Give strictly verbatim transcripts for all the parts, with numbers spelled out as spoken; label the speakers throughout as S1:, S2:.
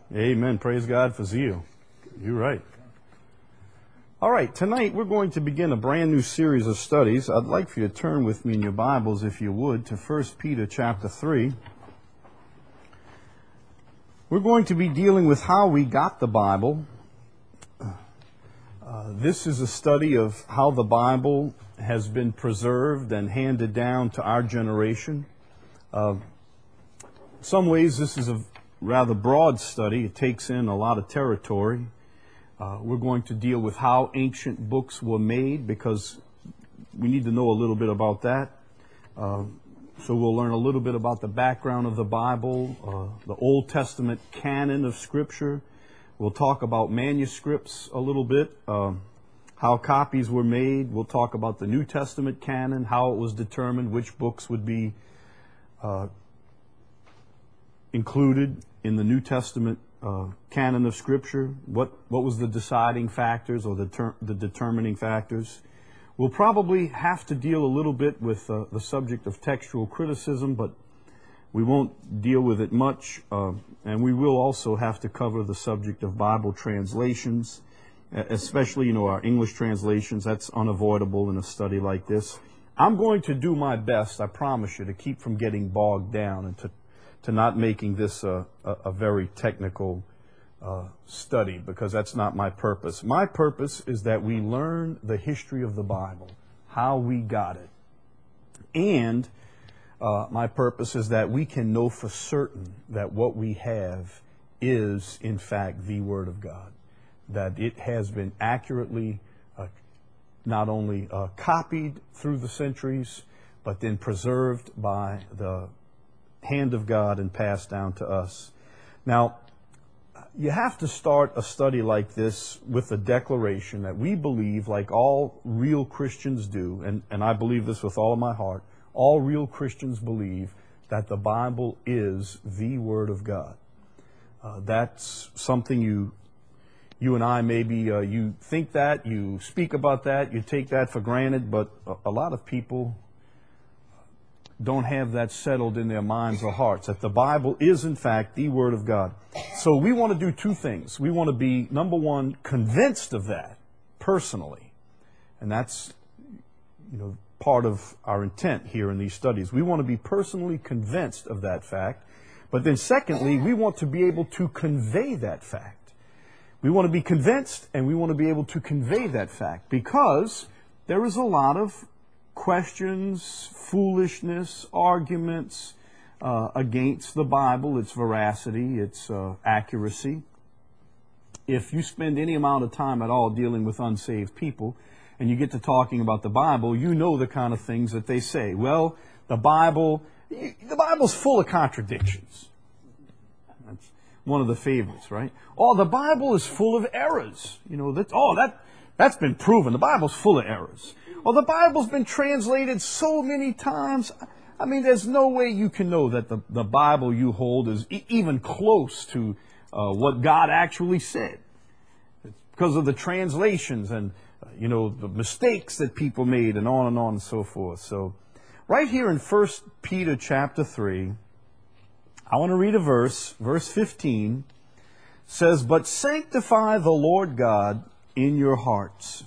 S1: Amen. Praise God for zeal. You're right. All right, tonight we're going to begin a brand new series of studies. I'd like for you to turn with me in your Bibles, if you would, to First Peter chapter three. We're going to be dealing with how we got the Bible. Uh, this is a study of how the Bible has been preserved and handed down to our generation. Uh, in some ways, this is a rather broad study. It takes in a lot of territory. Uh, we're going to deal with how ancient books were made because we need to know a little bit about that. Uh, so we'll learn a little bit about the background of the Bible, uh, the Old Testament canon of Scripture. We'll talk about manuscripts a little bit, uh, how copies were made. We'll talk about the New Testament canon, how it was determined, which books would be uh, included in the New Testament Uh, canon of Scripture. What what was the deciding factors or the ter- the determining factors? We'll probably have to deal a little bit with uh, the subject of textual criticism, but we won't deal with it much. Uh, and we will also have to cover the subject of Bible translations, especially you know our English translations. That's unavoidable in a study like this. I'm going to do my best, I promise you, to keep from getting bogged down and to to not making this a, a, a very technical uh, study, because that's not my purpose. My purpose is that we learn the history of the Bible, how we got it. And uh, my purpose is that we can know for certain that what we have is, in fact, the Word of God, that it has been accurately uh, not only uh, copied through the centuries, but then preserved by the hand of God and passed down to us. Now, you have to start a study like this with a declaration that we believe, like all real Christians do, and, and I believe this with all of my heart, all real Christians believe that the Bible is the Word of God. Uh, that's something you you and I maybe, uh, you think that, you speak about that, you take that for granted, but a, a lot of people don't have that settled in their minds or hearts, that the Bible is, in fact, the Word of God. So we want to do two things. We want to be, number one, convinced of that personally. And that's, you know, part of our intent here in these studies. We want to be personally convinced of that fact. But then secondly, we want to be able to convey that fact. We want to be convinced and we want to be able to convey that fact, because there is a lot of questions, foolishness, arguments uh, against the Bible, its veracity, its uh, accuracy. If you spend any amount of time at all dealing with unsaved people and you get to talking about the Bible, you know the kind of things that they say. Well, the Bible, the Bible's full of contradictions. That's one of the favorites, right? Oh, the Bible is full of errors. You know, that, oh, that, that's been proven. The Bible's full of errors. Well, the Bible's been translated so many times. I mean, there's no way you can know that the, the Bible you hold is e- even close to uh, what God actually said. It's because of the translations and, uh, you know, the mistakes that people made and on and on and so forth. So right here in First Peter chapter three, I want to read a verse, verse fifteen, says, "But sanctify the Lord God in your hearts,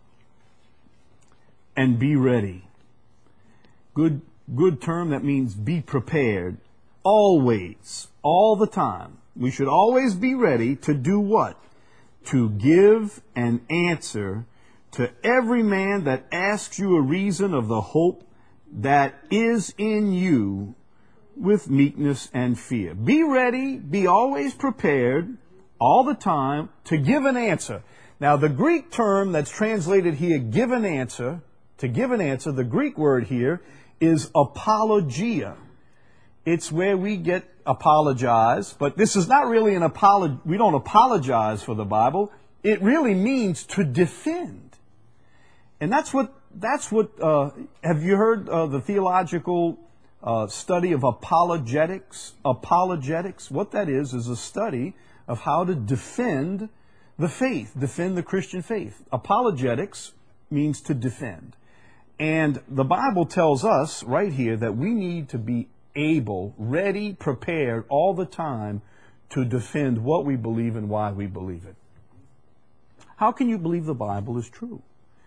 S1: and be ready." Good, good term. That means be prepared. Always, all the time. We should always be ready to do what? To give an answer to every man that asks you a reason of the hope that is in you with meekness and fear. Be ready, be always prepared, all the time, to give an answer. Now, the Greek term that's translated here, give an answer, to give an answer, the Greek word here is apologia. It's where we get apologize, but this is not really an apology. We don't apologize for the Bible. It really means to defend. And that's what, that's what, uh, have you heard uh, the theological uh, study of apologetics? Apologetics, what that is, is a study of how to defend the faith, defend the Christian faith. Apologetics means to defend. And the Bible tells us right here that we need to be able, ready, prepared all the time to defend what we believe and why we believe it. How can you believe the Bible is true?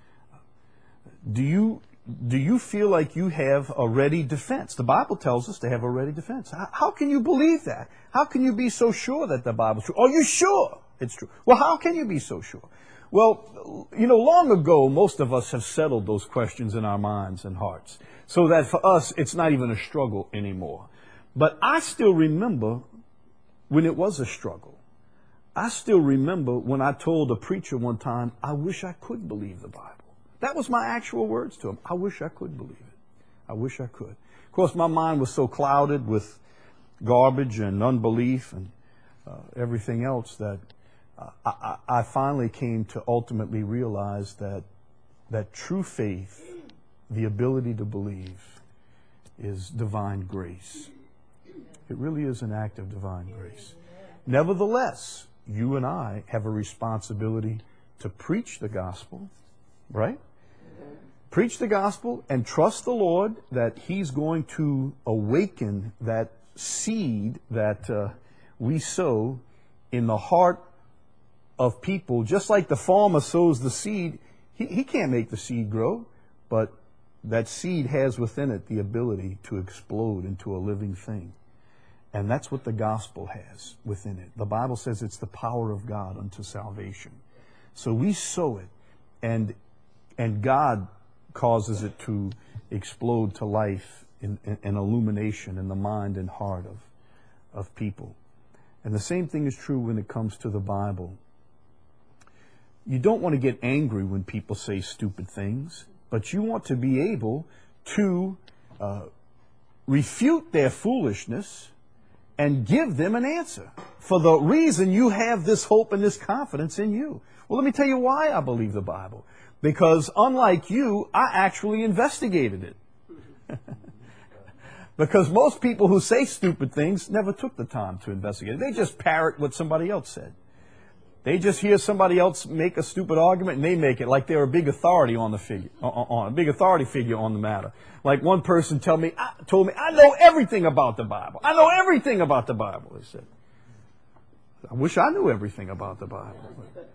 S1: Do you, do you feel like you have a ready defense? The Bible tells us to have a ready defense. How, how can you believe that? How can you be so sure that the Bible is true? Are you sure it's true? Well, how can you be so sure? Well, you know, long ago, most of us have settled those questions in our minds and hearts, so that for us, it's not even a struggle anymore. But I still remember when it was a struggle. I still remember when I told a preacher one time, I wish I could believe the Bible. That was my actual words to him. I wish I could believe it. I wish I could. Of course, my mind was so clouded with garbage and unbelief and uh, everything else that uh, I, I finally came to ultimately realize that that true faith, the ability to believe, is divine grace. It really is an act of divine grace. Nevertheless, you and I have a responsibility to preach the gospel, right? Preach the gospel and trust the Lord that He's going to awaken that seed that uh, we sow in the heart of people. Just like the farmer sows the seed, he, he can't make the seed grow, but that seed has within it the ability to explode into a living thing. And that's what the gospel has within it. The Bible says it's the power of God unto salvation. So we sow it, and and God causes it to explode to life and in, in, in illumination in the mind and heart of, of people. And the same thing is true when it comes to the Bible. You don't want to get angry when people say stupid things, but you want to be able to uh, refute their foolishness and give them an answer for the reason you have this hope and this confidence in you. Well, let me tell you why I believe the Bible. Because unlike you, I actually investigated it. Because most people who say stupid things never took the time to investigate it. They just parrot what somebody else said. They just hear somebody else make a stupid argument and they make it like they're a big authority on the figure, on, on a big authority figure on the matter. Like one person tell me, I, told me, I know everything about the Bible. I know everything about the Bible. They said, I wish I knew everything about the Bible.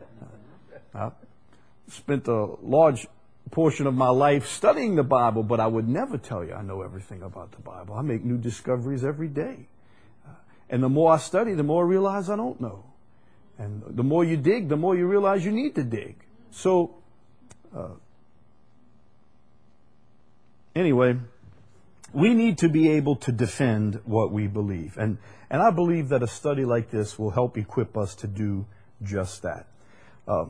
S1: I spent a large portion of my life studying the Bible, but I would never tell you I know everything about the Bible. I make new discoveries every day. Uh, and the more I study, the more I realize I don't know. And the more you dig, the more you realize you need to dig. So, uh, anyway, we need to be able to defend what we believe. And, and I believe that a study like this will help equip us to do just that. Uh,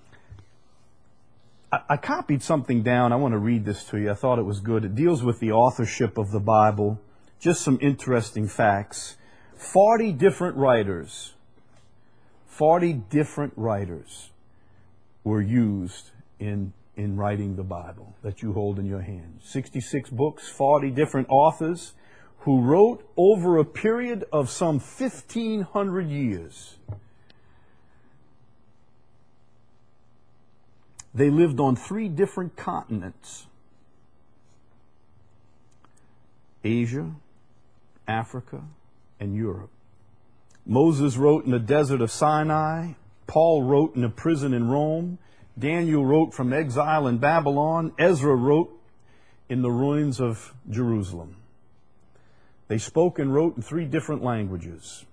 S1: I, I copied something down. I want to read this to you. I thought it was good. It deals with the authorship of the Bible. Just some interesting facts. Forty different writers Forty different writers were used in, in writing the Bible that you hold in your hand. sixty-six books, forty different authors who wrote over a period of some fifteen hundred years. They lived on three different continents: Asia, Africa, and Europe. Moses wrote in the desert of Sinai. Paul wrote in a prison in Rome. Daniel wrote from exile in Babylon. Ezra wrote in the ruins of Jerusalem. They spoke and wrote in three different languages.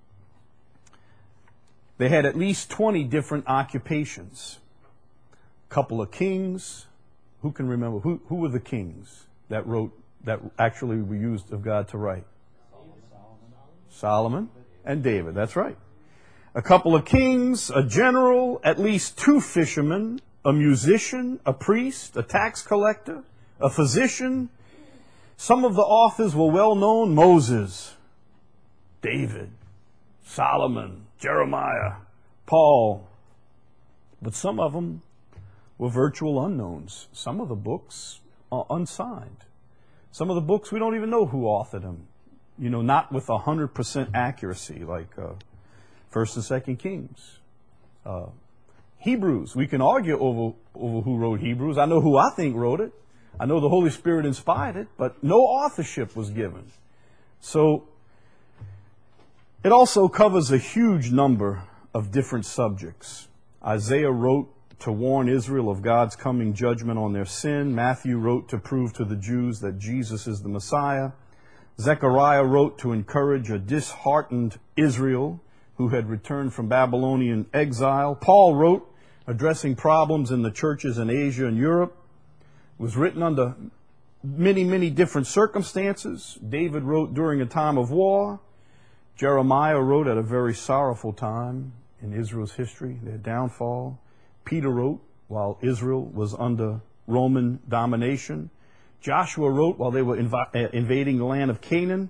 S1: They had at least twenty different occupations. A couple of kings. Who can remember? Who, who were the kings that wrote, that actually were used of God to write? Solomon and David, that's right. A couple of kings, a general, at least two fishermen, a musician, a priest, a tax collector, a physician. Some of the authors were well known: Moses, David, Solomon, Jeremiah, Paul. But some of them were virtual unknowns. Some of the books are unsigned. Some of the books we don't even know who authored them. You know, not with one hundred percent accuracy, like uh, First and Second Kings. Uh, Hebrews, we can argue over, over who wrote Hebrews. I know who I think wrote it. I know the Holy Spirit inspired it, but no authorship was given. So, It also covers a huge number of different subjects. Isaiah wrote to warn Israel of God's coming judgment on their sin. Matthew wrote to prove to the Jews that Jesus is the Messiah. Zechariah wrote to encourage a disheartened Israel who had returned from Babylonian exile. Paul wrote addressing problems in the churches in Asia and Europe. It was written under many, many different circumstances. David wrote during a time of war. Jeremiah wrote at a very sorrowful time in Israel's history, their downfall. Peter wrote while Israel was under Roman domination. Joshua wrote while they were inv- uh, invading the land of Canaan.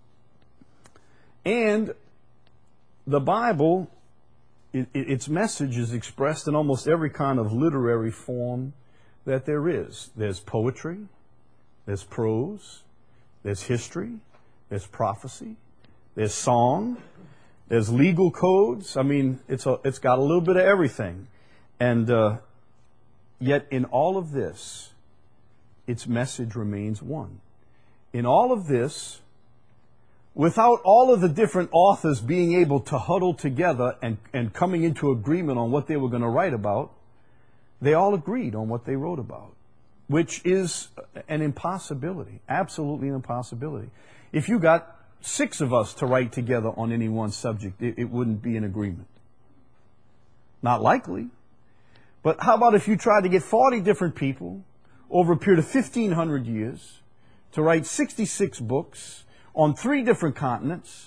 S1: And the Bible, it, its message is expressed in almost every kind of literary form that there is. There's poetry, there's prose, there's history, there's prophecy, there's song, there's legal codes. I mean, it's a, it's got a little bit of everything. And uh, yet in all of this, its message remains one. In all of this, without all of the different authors being able to huddle together and, and coming into agreement on what they were going to write about, they all agreed on what they wrote about, which is an impossibility, absolutely an impossibility. If you got six of us to write together on any one subject, it, it wouldn't be an agreement. Not likely. But how about if you tried to get forty different people over a period of fifteen hundred years to write sixty-six books on three different continents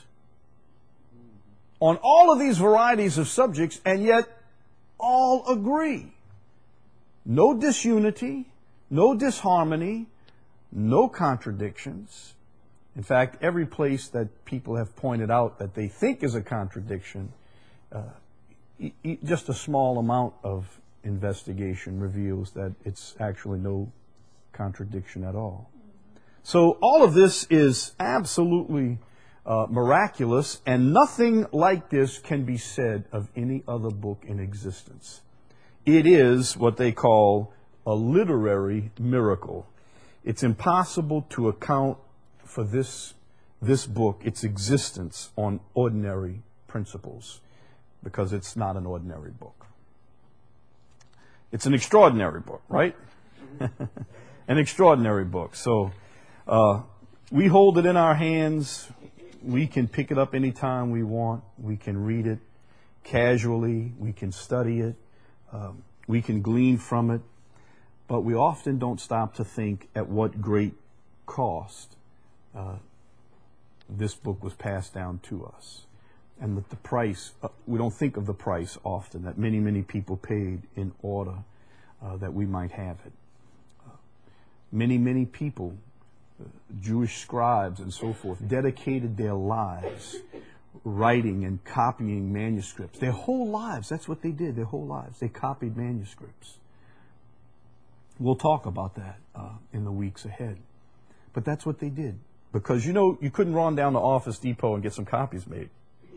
S1: on all of these varieties of subjects, and yet all agree? No disunity, no disharmony, no contradictions. In fact, every place that people have pointed out that they think is a contradiction, uh, e- e- just a small amount of investigation reveals that it's actually no contradiction at all. So all of this is absolutely uh, miraculous, and nothing like this can be said of any other book in existence. It is what they call a literary miracle. It's impossible to account for this, this book, its existence, on ordinary principles, because it's not an ordinary book. It's an extraordinary book, right? An extraordinary book. So uh, we hold it in our hands. We can pick it up anytime we want. We can read it casually. We can study it. Um, we can glean from it. But we often don't stop to think at what great cost uh, this book was passed down to us. And that the price, uh, we don't think of the price often, that many, many people paid in order uh, that we might have it. Uh, many, many people, uh, Jewish scribes and so forth, dedicated their lives writing and copying manuscripts. Their whole lives, that's what they did, their whole lives. They copied manuscripts. We'll talk about that uh, in the weeks ahead. But that's what they did. Because, you know, you couldn't run down to Office Depot and get some copies made.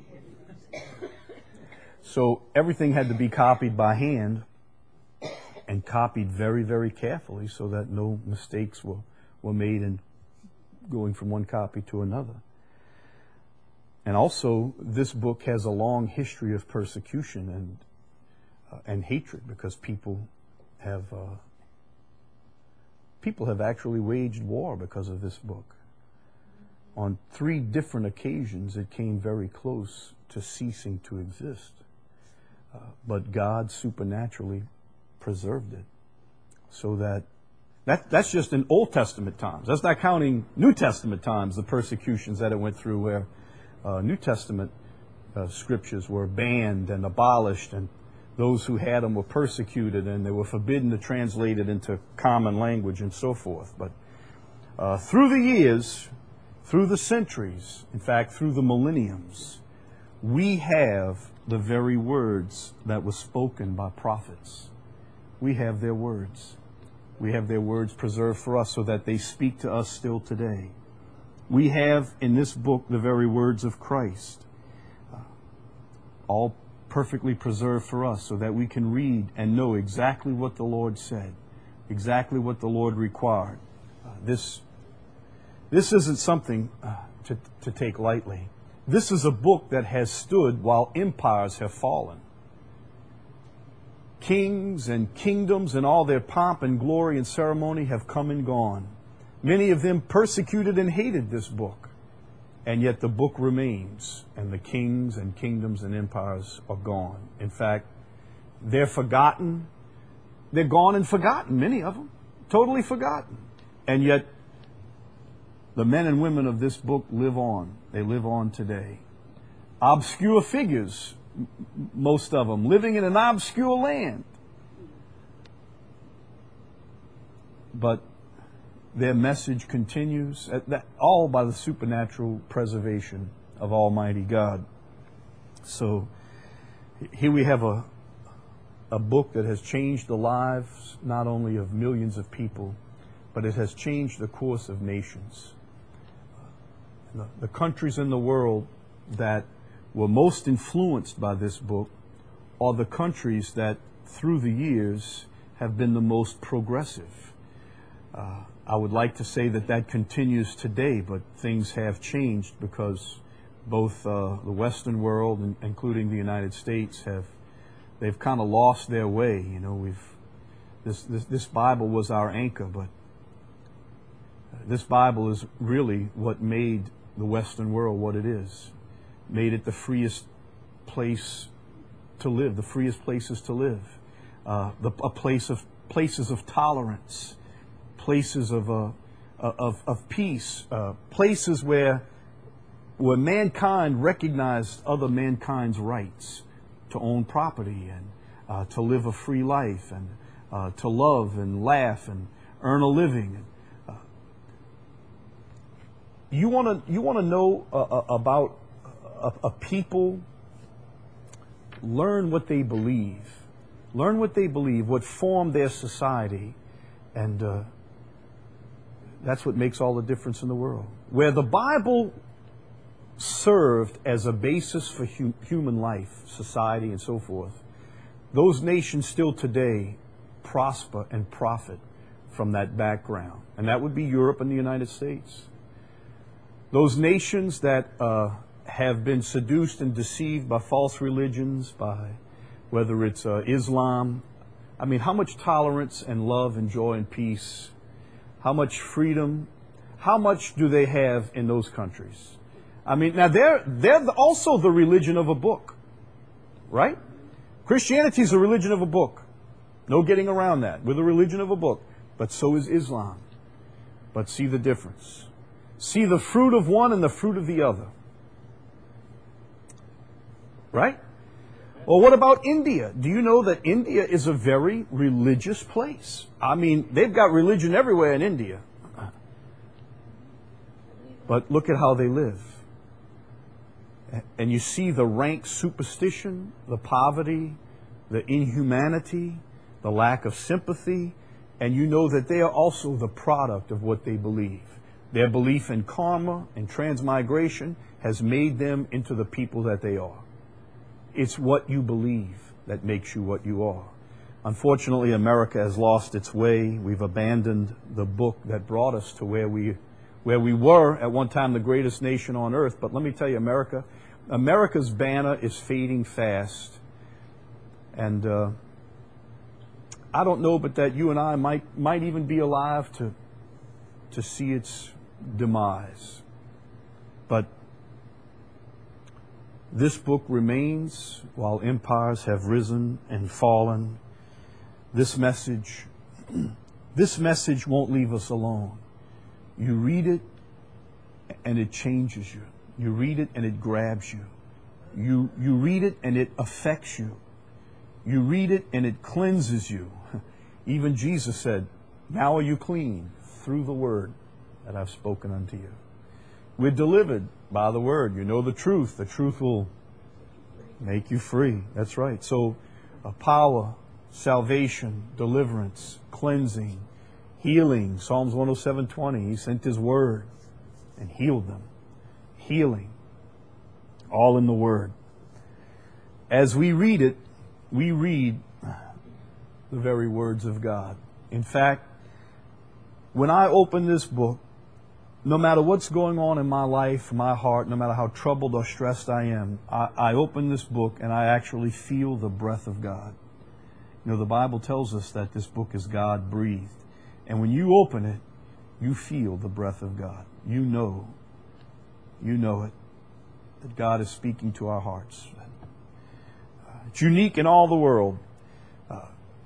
S1: So everything had to be copied by hand and copied very, very carefully so that no mistakes were, were made in going from one copy to another. And also, this book has a long history of persecution and uh, and hatred, because people have uh, people have actually waged war because of this book. On three different occasions, it came very close to ceasing to exist. Uh, but God supernaturally preserved it, so that, that that's just in Old Testament times. That's not counting New Testament times, the persecutions that it went through, where uh, New Testament uh, scriptures were banned and abolished, and those who had them were persecuted, and they were forbidden to translate it into common language and so forth. But uh, through the years, through the centuries, in fact, through the millenniums, we have the very words that were spoken by prophets. We have their words. We have their words preserved for us so that they speak to us still today. We have in this book the very words of Christ, uh, all perfectly preserved for us so that we can read and know exactly what the Lord said, exactly what the Lord required. Uh, this, this isn't something uh, to, to take lightly. This is a book that has stood while empires have fallen. Kings and kingdoms and all their pomp and glory and ceremony have come and gone. Many of them persecuted and hated this book. And yet the book remains, and the kings and kingdoms and empires are gone. In fact, they're forgotten. They're gone and forgotten, many of them. Totally forgotten. And yet, the men and women of this book live on. They live on today. Obscure figures, most of them, living in an obscure land. But their message continues, all by the supernatural preservation of Almighty God. So here we have a, a book that has changed the lives not only of millions of people, but it has changed the course of nations. The, the countries in the world that were most influenced by this book are the countries that through the years have been the most progressive. Uh, I would like to say that that continues today, but things have changed because both uh, the Western world, and, including the United States, have they've kind of lost their way. You know, we've this, this this Bible was our anchor, but this Bible is really what made the Western world what it is, made it the freest place to live, the freest places to live, uh, the, a place of places of tolerance. Places of, uh, of, of peace, uh, places where, where mankind recognized other mankind's rights to own property and uh, to live a free life and uh, to love and laugh and earn a living. Uh, you want to you want to know uh, about a, a people? Learn what they believe. Learn what they believe, what formed their society, and uh, that's what makes all the difference in the world. Where the Bible served as a basis for hu- human life, society, and so forth, those nations still today prosper and profit from that background. And that would be Europe and the United States. Those nations that uh, have been seduced and deceived by false religions, by whether it's uh, Islam. I mean, how much tolerance and love and joy and peace, how much freedom, how much do they have in those countries? I mean, now they're, they're also the religion of a book, right? Christianity is a religion of a book. No getting around that. We're the religion of a book. But so is Islam. But see the difference. See the fruit of one and the fruit of the other. Right? Well, what about India? Do you know that India is a very religious place? I mean, they've got religion everywhere in India. But look at how they live. And you see the rank superstition, the poverty, the inhumanity, the lack of sympathy, and you know that they are also the product of what they believe. Their belief in karma and transmigration has made them into the people that they are. It's what you believe that makes you what you are. Unfortunately, America has lost its way. We've abandoned the book that brought us to where we where we were at one time, the greatest nation on earth. But let me tell you, America, America's banner is fading fast. And uh, I don't know, but that you and I might might even be alive to to see its demise. But this book remains while empires have risen and fallen. This message, this message won't leave us alone. You read it and it changes you. You read it and it grabs you. You, you read it and it affects you. You read it and it cleanses you. Even Jesus said, "Now are you clean through the word that I've spoken unto you." We're delivered by the word. You know the truth. The truth will make you free. That's right. So uh, power, salvation, deliverance, cleansing, healing. Psalms one oh seven twenty, He sent His word and healed them. Healing. All in the word. As we read it, we read the very words of God. In fact, when I open this book, no matter what's going on in my life, my heart, no matter how troubled or stressed I am, I, I open this book and I actually feel the breath of God. You know, the Bible tells us that this book is God-breathed. And when you open it, you feel the breath of God. You know, you know it, that God is speaking to our hearts. It's unique in all the world. Uh,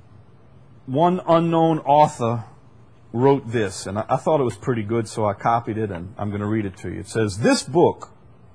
S1: one unknown author wrote this, and I, I thought it was pretty good, so I copied it, and I'm going to read it to you. It says, "This book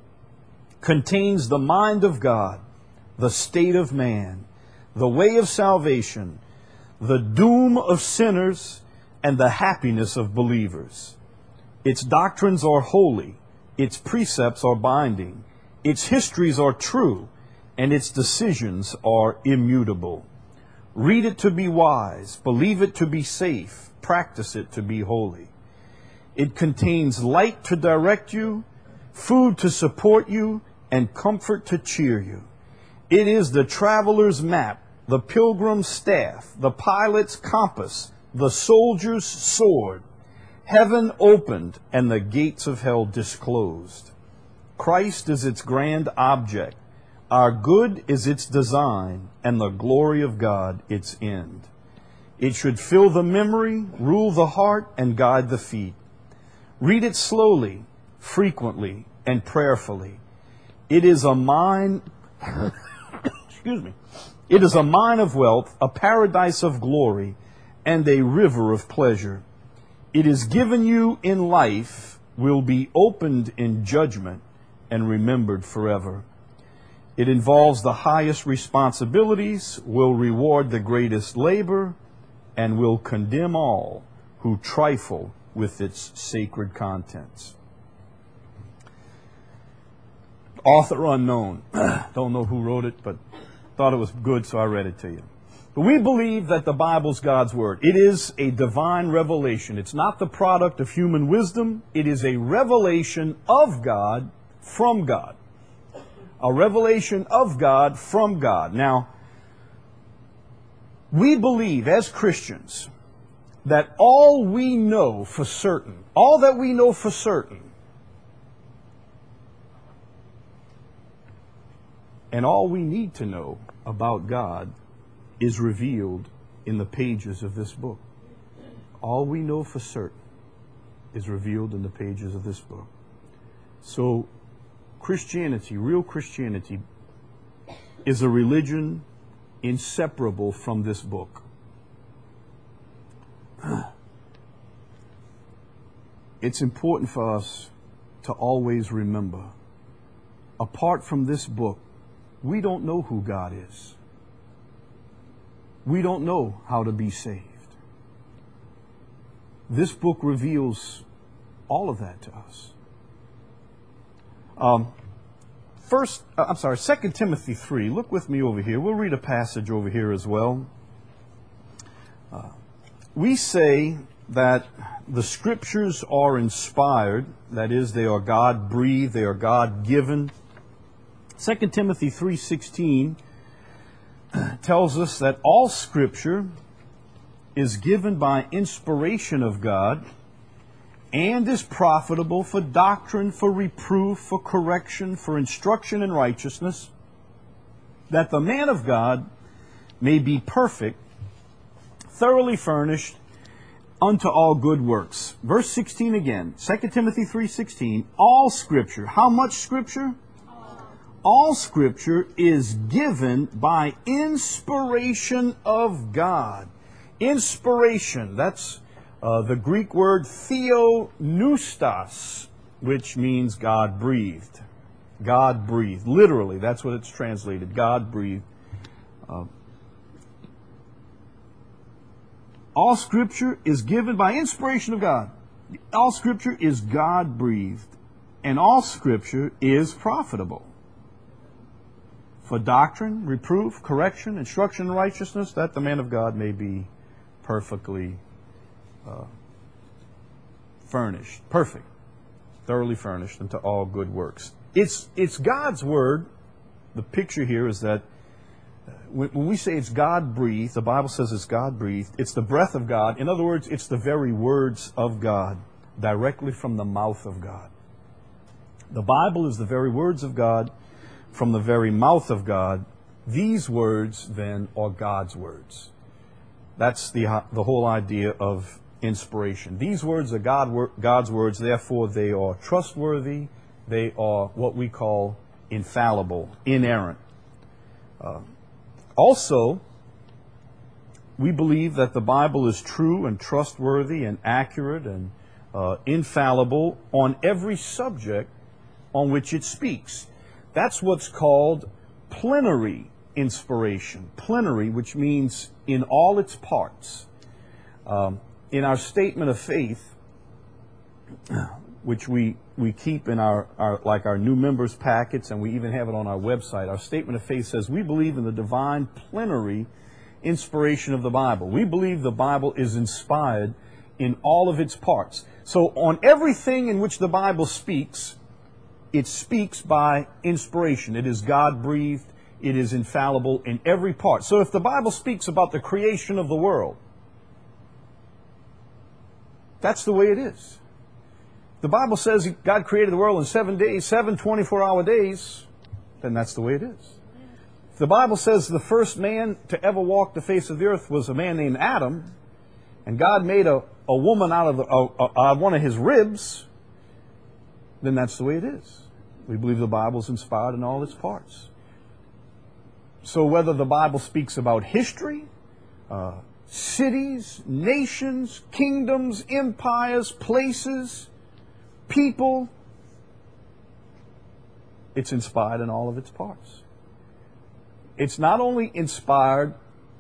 S1: contains the mind of God, the state of man, the way of salvation, the doom of sinners, and the happiness of believers. Its doctrines are holy, its precepts are binding, its histories are true, and its decisions are immutable. Read it to be wise, believe it to be safe, practice it to be holy. It contains light to direct you, food to support you, and comfort to cheer you. It is the traveler's map, the pilgrim's staff, the pilot's compass, the soldier's sword. Heaven opened and the gates of hell disclosed. Christ is its grand object. Our good is its design, and the glory of God its end. It should fill the memory, rule the heart, and guide the feet. Read it slowly, frequently, and prayerfully. It is a mine, excuse me, it is a mine of wealth, a paradise of glory, and a river of pleasure. It is given you in life, will be opened in judgment, and remembered forever. It involves the highest responsibilities, will reward the greatest labor, and will condemn all who trifle with its sacred contents." Author unknown. Don't know who wrote it, but thought it was good, so I read it to you. But we believe that the Bible's God's Word. It is a divine revelation. It's not the product of human wisdom. It is a revelation of God from God. A revelation of God from God. Now, we believe as Christians that all we know for certain, all that we know for certain, and all we need to know about God is revealed in the pages of this book. All we know for certain is revealed in the pages of this book. So, Christianity, real Christianity, is a religion inseparable from this book. It's important for us to always remember, apart from this book, we don't know who God is. We don't know how to be saved. This book reveals all of that to us. Um, first, uh, I'm sorry, Second Timothy three. Look with me over here. We'll read a passage over here as well. Uh, we say that the Scriptures are inspired. That is, they are God-breathed. They are God-given. Second Timothy three sixteen tells us that all Scripture is given by inspiration of God and is profitable for doctrine, for reproof, for correction, for instruction in righteousness, that the man of God may be perfect, thoroughly furnished unto all good works. Verse sixteen again, Second Timothy three sixteen, all Scripture. How much Scripture? All Scripture is given by inspiration of God. Inspiration, that's uh, the Greek word theopneustos, which means God-breathed. God-breathed. Literally, that's what it's translated. God-breathed. Uh, all Scripture is given by inspiration of God. All Scripture is God-breathed. And all Scripture is profitable for doctrine, reproof, correction, instruction in righteousness, that the man of God may be perfectly uh, furnished, perfect, thoroughly furnished unto all good works. It's it's God's Word. The picture here is that when, when we say it's God-breathed, the Bible says it's God-breathed. It's the breath of God. In other words, it's the very words of God. directly from the mouth of God. The Bible is the very words of God from the very mouth of God. These words, then, are God's words. That's the, the whole idea of inspiration. These words are God, God's words, therefore they are trustworthy. They are what we call infallible, inerrant. Uh, also, we believe that the Bible is true and trustworthy and accurate and uh, infallible on every subject on which it speaks. That's what's called plenary inspiration. Plenary, which means in all its parts. Um, in our statement of faith, which we, we keep in our, our like our new members packets, and we even have it on our website, our statement of faith says we believe in the divine plenary inspiration of the Bible. We believe the Bible is inspired in all of its parts. So on everything in which the Bible speaks, it speaks by inspiration. It is God-breathed. It is infallible in every part. So if the Bible speaks about the creation of the world, that's the way it is. The Bible says God created the world in seven days, seven twenty-four-hour days, then that's the way it is. If the Bible says the first man to ever walk the face of the earth was a man named Adam, and God made a, a woman out of the, uh, uh, one of his ribs, then that's the way it is. We believe the Bible is inspired in all its parts. So whether the Bible speaks about history, uh, cities, nations, kingdoms, empires, places, people, it's inspired in all of its parts. It's not only inspired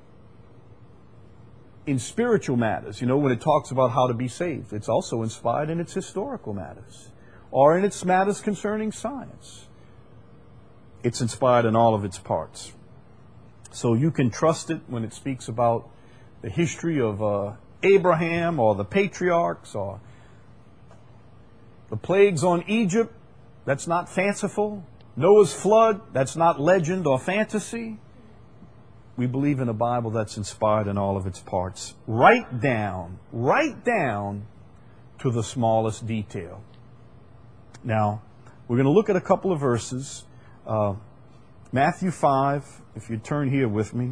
S1: in spiritual matters, you know, when it talks about how to be saved, it's also inspired in its historical matters or in its matters concerning science. It's inspired in all of its parts. So you can trust it when it speaks about the history of uh, Abraham or the patriarchs or the plagues on Egypt. That's not fanciful. Noah's flood, that's not legend or fantasy. We believe in a Bible that's inspired in all of its parts. Right down, right down to the smallest detail. Now, we're going to look at a couple of verses. Uh, Matthew five, if you turn here with me.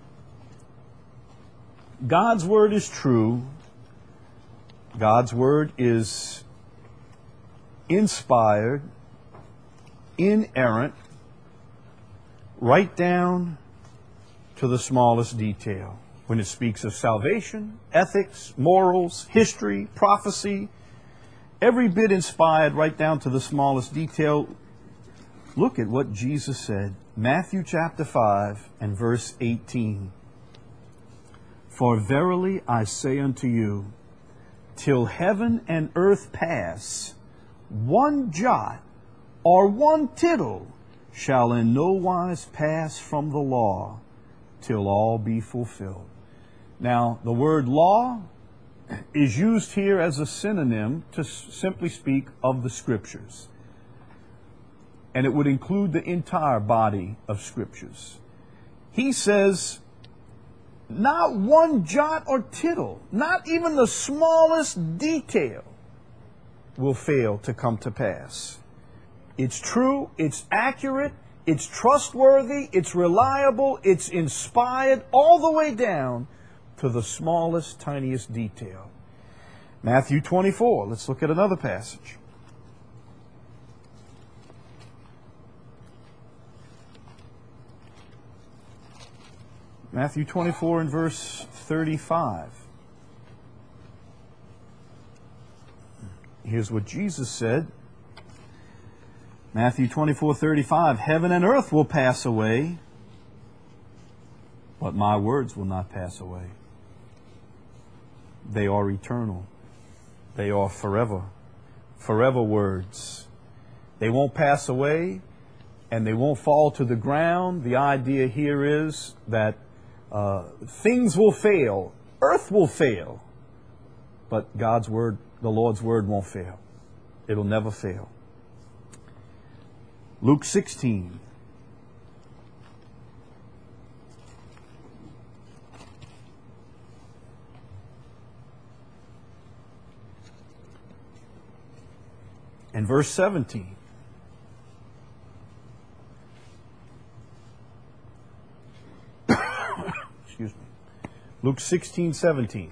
S1: God's Word is true. God's Word is inspired, inerrant, right down to the smallest detail. When it speaks of salvation, ethics, morals, history, prophecy, every bit inspired right down to the smallest detail. Look at what Jesus said. Matthew chapter five and verse eighteen. For verily I say unto you, till heaven and earth pass, one jot or one tittle shall in no wise pass from the law, till all be fulfilled. Now, the word law is used here as a synonym to simply speak of the Scriptures. And it would include the entire body of Scriptures. He says, not one jot or tittle, not even the smallest detail will fail to come to pass. It's true, it's accurate, it's trustworthy, it's reliable, it's inspired all the way down to the smallest, tiniest detail. Matthew twenty-four, let's look at another passage. Matthew twenty-four and verse thirty-five. Here's what Jesus said. Matthew twenty-four thirty-five. Heaven and earth will pass away, but my words will not pass away. They are eternal. They are forever. Forever words. They won't pass away and they won't fall to the ground. The idea here is that uh, things will fail. Earth will fail. But God's word, the Lord's word won't fail. It'll never fail. Luke sixteen. And verse seventeen. Excuse me. Luke sixteen, seventeen.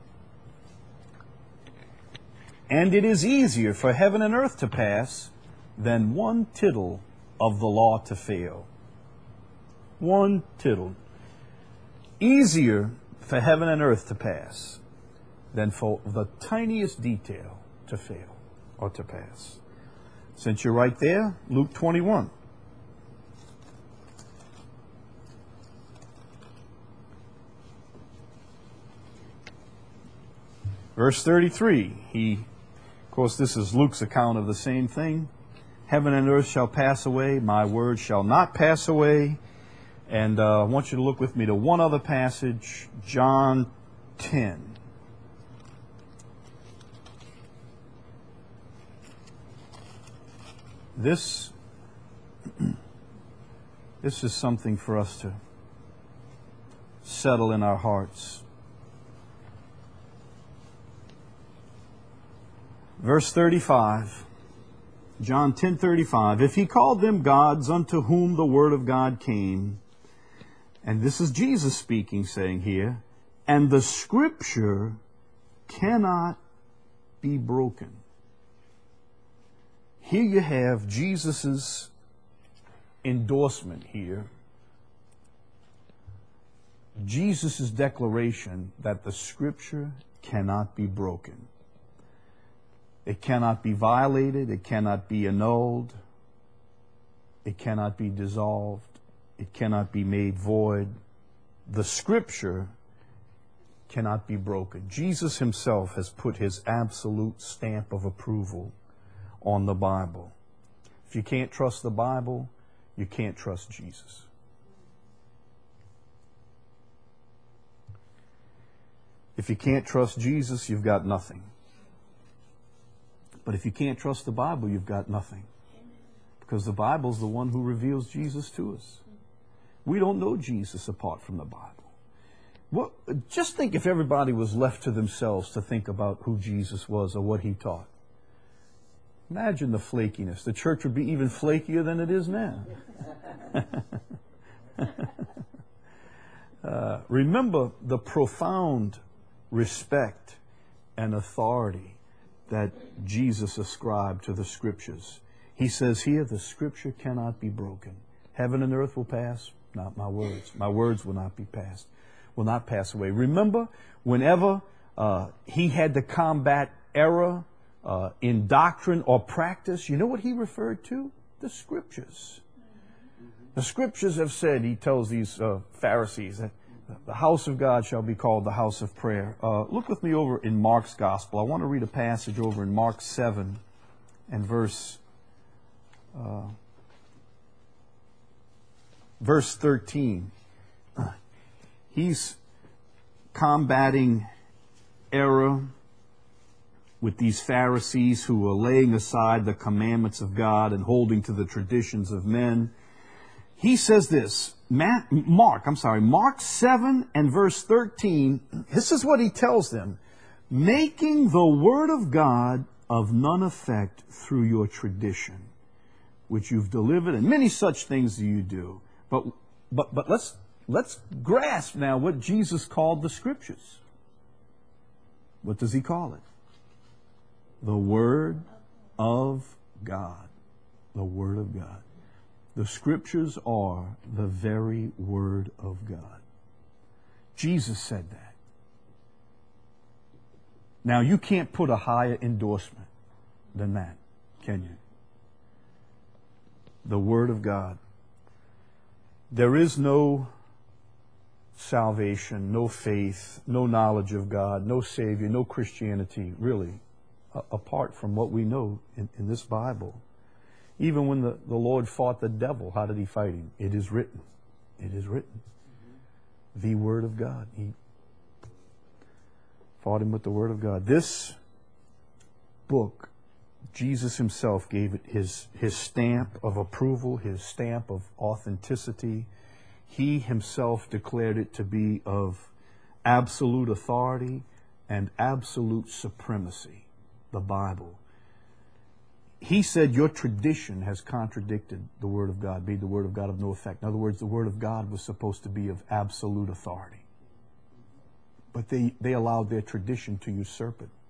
S1: And it is easier for heaven and earth to pass than one tittle of the law to fail. One tittle. Easier for heaven and earth to pass than for the tiniest detail to fail or to pass. Since you're right there, Luke twenty-one. Verse thirty-three, he, of course, this is Luke's account of the same thing. Heaven and earth shall pass away, my word shall not pass away. And uh, I want you to look with me to one other passage, John ten. This, this is something for us to settle in our hearts. Verse thirty-five, John ten thirty-five. If he called them gods unto whom the word of God came, and this is Jesus speaking, saying here, and the scripture cannot be broken. Here you have Jesus' endorsement here. Jesus' declaration that the scripture cannot be broken. It cannot be violated. It cannot be annulled. It cannot be dissolved. It cannot be made void. The scripture cannot be broken. Jesus himself has put his absolute stamp of approval on the Bible. If you can't trust the Bible, you can't trust Jesus. If you can't trust Jesus, you've got nothing. But if you can't trust the Bible, you've got nothing. Because the Bible's the one who reveals Jesus to us. We don't know Jesus apart from the Bible. Well, just think if everybody was left to themselves to think about who Jesus was or what he taught. Imagine the flakiness. The church would be even flakier than it is now. uh, remember the profound respect and authority that Jesus ascribed to the scriptures. He says here, the scripture cannot be broken. Heaven and earth will pass, not my words. My words will not be passed, will not pass away. Remember, whenever uh, he had to combat error uh, in doctrine or practice, you know what he referred to? The scriptures. The scriptures have said, he tells these uh, Pharisees, that the house of God shall be called the house of prayer. Uh, look with me over in Mark's gospel. I want to read a passage over in Mark seven and verse uh, verse thirteen. He's combating error with these Pharisees who are laying aside the commandments of God and holding to the traditions of men. He says this, Mark, I'm sorry, Mark seven and verse thirteen, this is what he tells them. Making the word of God of none effect through your tradition, which you've delivered, and many such things do you do. But but but let's let's grasp now what Jesus called the scriptures. What does he call it? The word of God. The word of God. The scriptures are the very word of God. Jesus said that. Now, you can't put a higher endorsement than that, can you? The word of God. There is no salvation, no faith, no knowledge of God, no Savior, no Christianity, really, a- apart from what we know in, in this Bible. Even when the, the Lord fought the devil, how did he fight him? It is written. It is written. The Word of God. He fought him with the Word of God. This book, Jesus himself gave it his, his stamp of approval, his stamp of authenticity. He himself declared it to be of absolute authority and absolute supremacy, the Bible. he said, your tradition has contradicted the Word of God, made the Word of God of no effect. In other words, the Word of God was supposed to be of absolute authority. But they, they allowed their tradition to usurp it.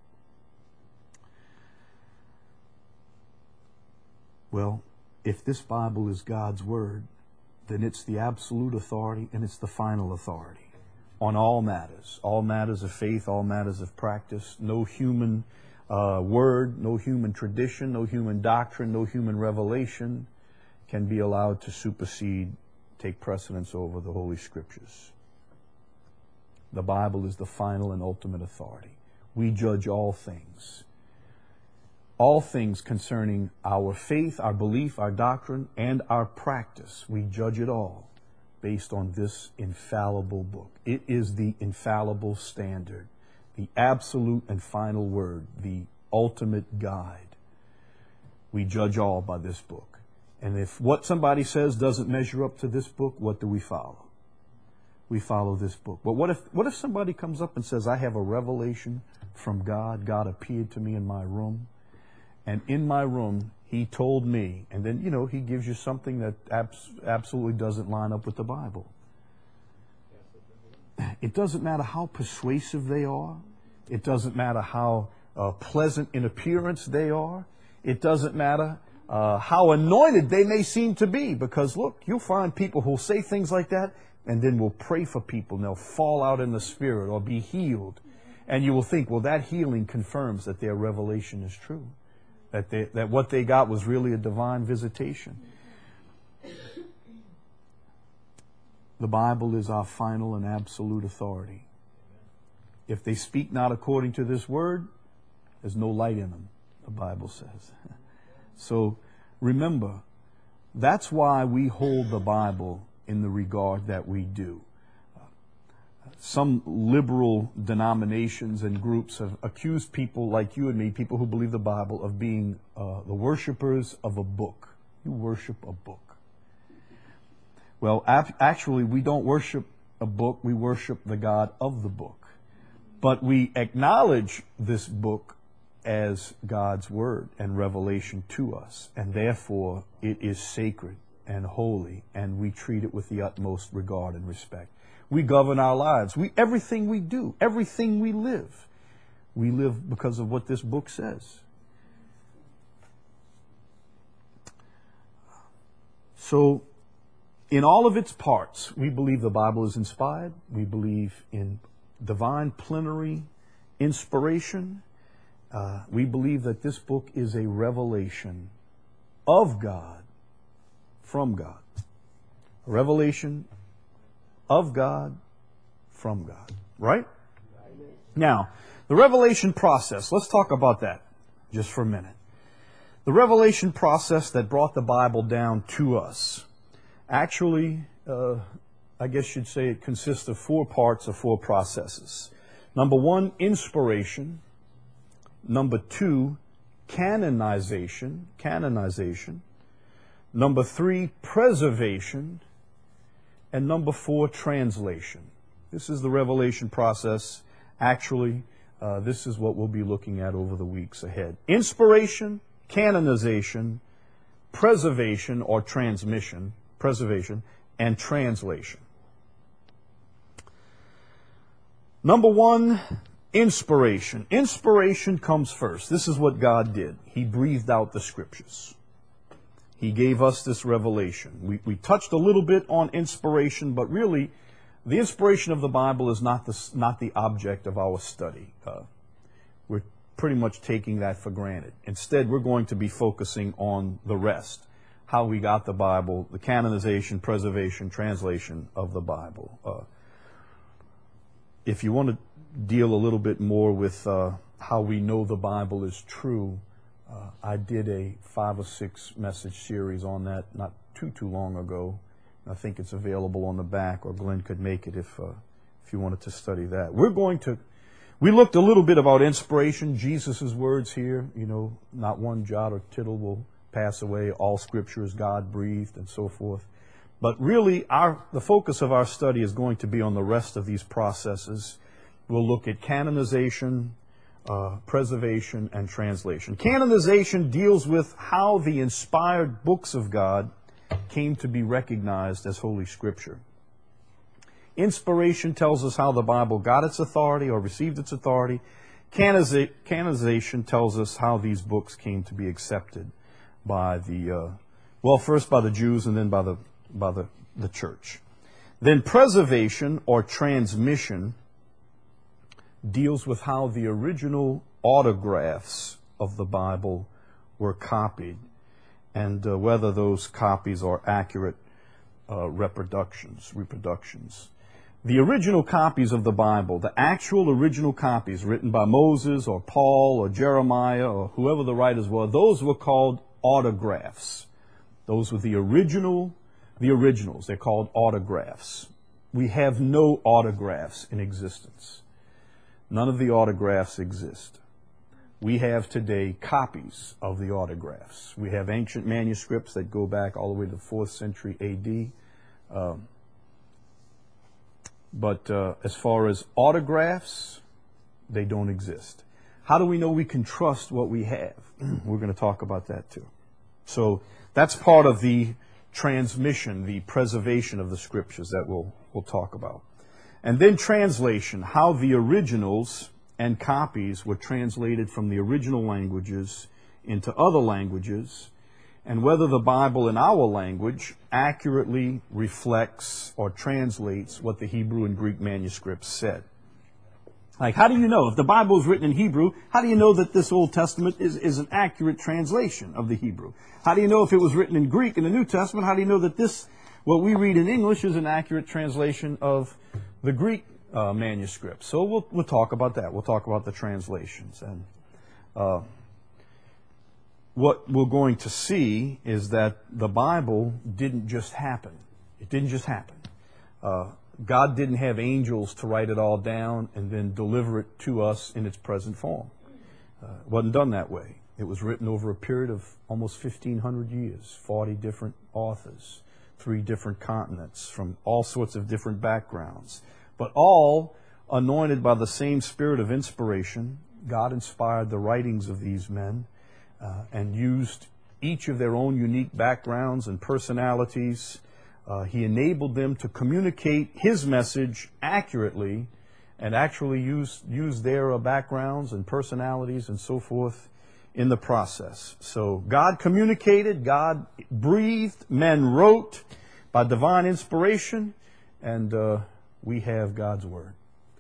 S1: Well, if this Bible is God's Word, then it's the absolute authority and it's the final authority on all matters. All matters of faith, all matters of practice. No human uh, word, no human tradition, no human doctrine, no human revelation can be allowed to supersede, take precedence over the Holy Scriptures. The Bible is the final and ultimate authority. We judge all things. All things concerning our faith, our belief, our doctrine, and our practice. We judge it all based on this infallible book. It is the infallible standard, the absolute and final word, the ultimate guide. We judge all by this book. And if what somebody says doesn't measure up to this book, what do we follow? We follow this book. But what if what if somebody comes up and says, I have a revelation from God. God appeared to me in my room. And in my room, he told me, and then, you know, he gives you something that abs- absolutely doesn't line up with the Bible. It doesn't matter how persuasive they are. It doesn't matter how uh, pleasant in appearance they are. It doesn't matter uh, how anointed they may seem to be. Because, look, you'll find people who'll say things like that, and then will pray for people, and they'll fall out in the Spirit or be healed. And you will think, well, that healing confirms that their revelation is true. That, they, that what they got was really a divine visitation. The Bible is our final and absolute authority. If they speak not according to this word, there's no light in them, the Bible says. So remember, that's why we hold the Bible in the regard that we do. Some liberal denominations and groups have accused people like you and me, people who believe the Bible, of being uh, the worshipers of a book. You worship a book. Well, ap- actually, we don't worship a book. We worship the God of the book. But we acknowledge this book as God's word and revelation to us. And therefore, it is sacred and holy, and we treat it with the utmost regard and respect. We govern our lives. We, everything we do, everything we live, we live because of what this book says. So, in all of its parts, we believe the Bible is inspired. We believe in divine plenary inspiration. Uh, we believe that this book is a revelation of God, from God. A revelation of God, from God. Right? Now, the revelation process, let's talk about that just for a minute. The revelation process that brought the Bible down to us, actually, uh, I guess you'd say it consists of four parts or four processes. Number one, inspiration. Number two, canonization. Canonization. Number three, preservation. And number four, translation. This is the revelation process. Actually, uh, this is what we'll be looking at over the weeks ahead. Inspiration, canonization, preservation or transmission, preservation, and translation. Number one, inspiration. Inspiration comes first. This is what God did. He breathed out the Scriptures. He gave us this revelation. We, we touched a little bit on inspiration, but really, the inspiration of the Bible is not the, not the object of our study. Uh, we're pretty much taking that for granted. Instead, we're going to be focusing on the rest. How we got the Bible, the canonization, preservation, translation of the Bible. Uh, if you want to deal a little bit more with uh, how we know the Bible is true, Uh, I did a five or six message series on that not too, too long ago. I think it's available on the back, or Glenn could make it if uh, if you wanted to study that. We're going to, we looked a little bit about inspiration, Jesus' words here, you know, not one jot or tittle will pass away, all Scripture is God-breathed, and so forth. But really, our the focus of our study is going to be on the rest of these processes. We'll look at canonization, uh, preservation, and translation. Canonization deals with how the inspired books of God came to be recognized as Holy Scripture. Inspiration tells us how the Bible got its authority or received its authority. Canoniza- canonization tells us how these books came to be accepted by the, uh, well, first by the Jews and then by the, by the, the church. Then preservation or transmission deals with how the original autographs of the Bible were copied and uh, whether those copies are accurate uh, reproductions, reproductions. The original copies of the Bible, the actual original copies written by Moses or Paul or Jeremiah or whoever the writers were, those were called autographs. Those were the original, the originals. They're called autographs. We have no autographs in existence. None of the autographs exist. We have today copies of the autographs. We have ancient manuscripts that go back all the way to the fourth century A D. Um, but uh, as far as autographs, they don't exist. How do we know we can trust what we have? We're going to talk about that too. So that's part of the transmission, the preservation of the Scriptures that we'll, we'll talk about. And then translation, how the originals and copies were translated from the original languages into other languages, and whether the Bible in our language accurately reflects or translates what the Hebrew and Greek manuscripts said. Like, how do you know? If the Bible is written in Hebrew, how do you know that this Old Testament is, is an accurate translation of the Hebrew? How do you know if it was written in Greek in the New Testament? How do you know that this, what we read in English, is an accurate translation of the Greek uh, manuscript? So we'll, we'll talk about that. We'll talk about the translations. And uh, what we're going to see is that the Bible didn't just happen. It didn't just happen. Uh, God didn't have angels to write it all down and then deliver it to us in its present form. Uh, it wasn't done that way. It was written over a period of almost fifteen hundred years, forty different authors, three different continents, from all sorts of different backgrounds, but all anointed by the same spirit of inspiration. God inspired the writings of these men uh, and used each of their own unique backgrounds and personalities. Uh, he enabled them to communicate His message accurately and actually use, use their uh, backgrounds and personalities and so forth in the process. So God communicated, God breathed, men wrote by divine inspiration, and uh, we have God's Word.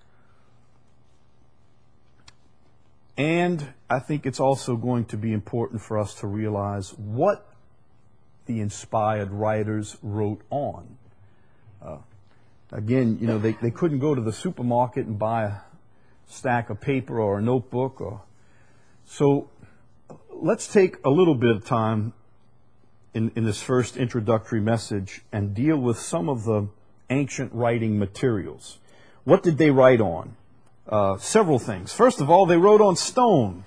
S1: And I think it's also going to be important for us to realize what the inspired writers wrote on. Uh, again, you know, they, they couldn't go to the supermarket and buy a stack of paper or a notebook. Or so let's take a little bit of time in, in this first introductory message and deal with some of the ancient writing materials. What did they write on? Uh, several things. First of all, they wrote on stone.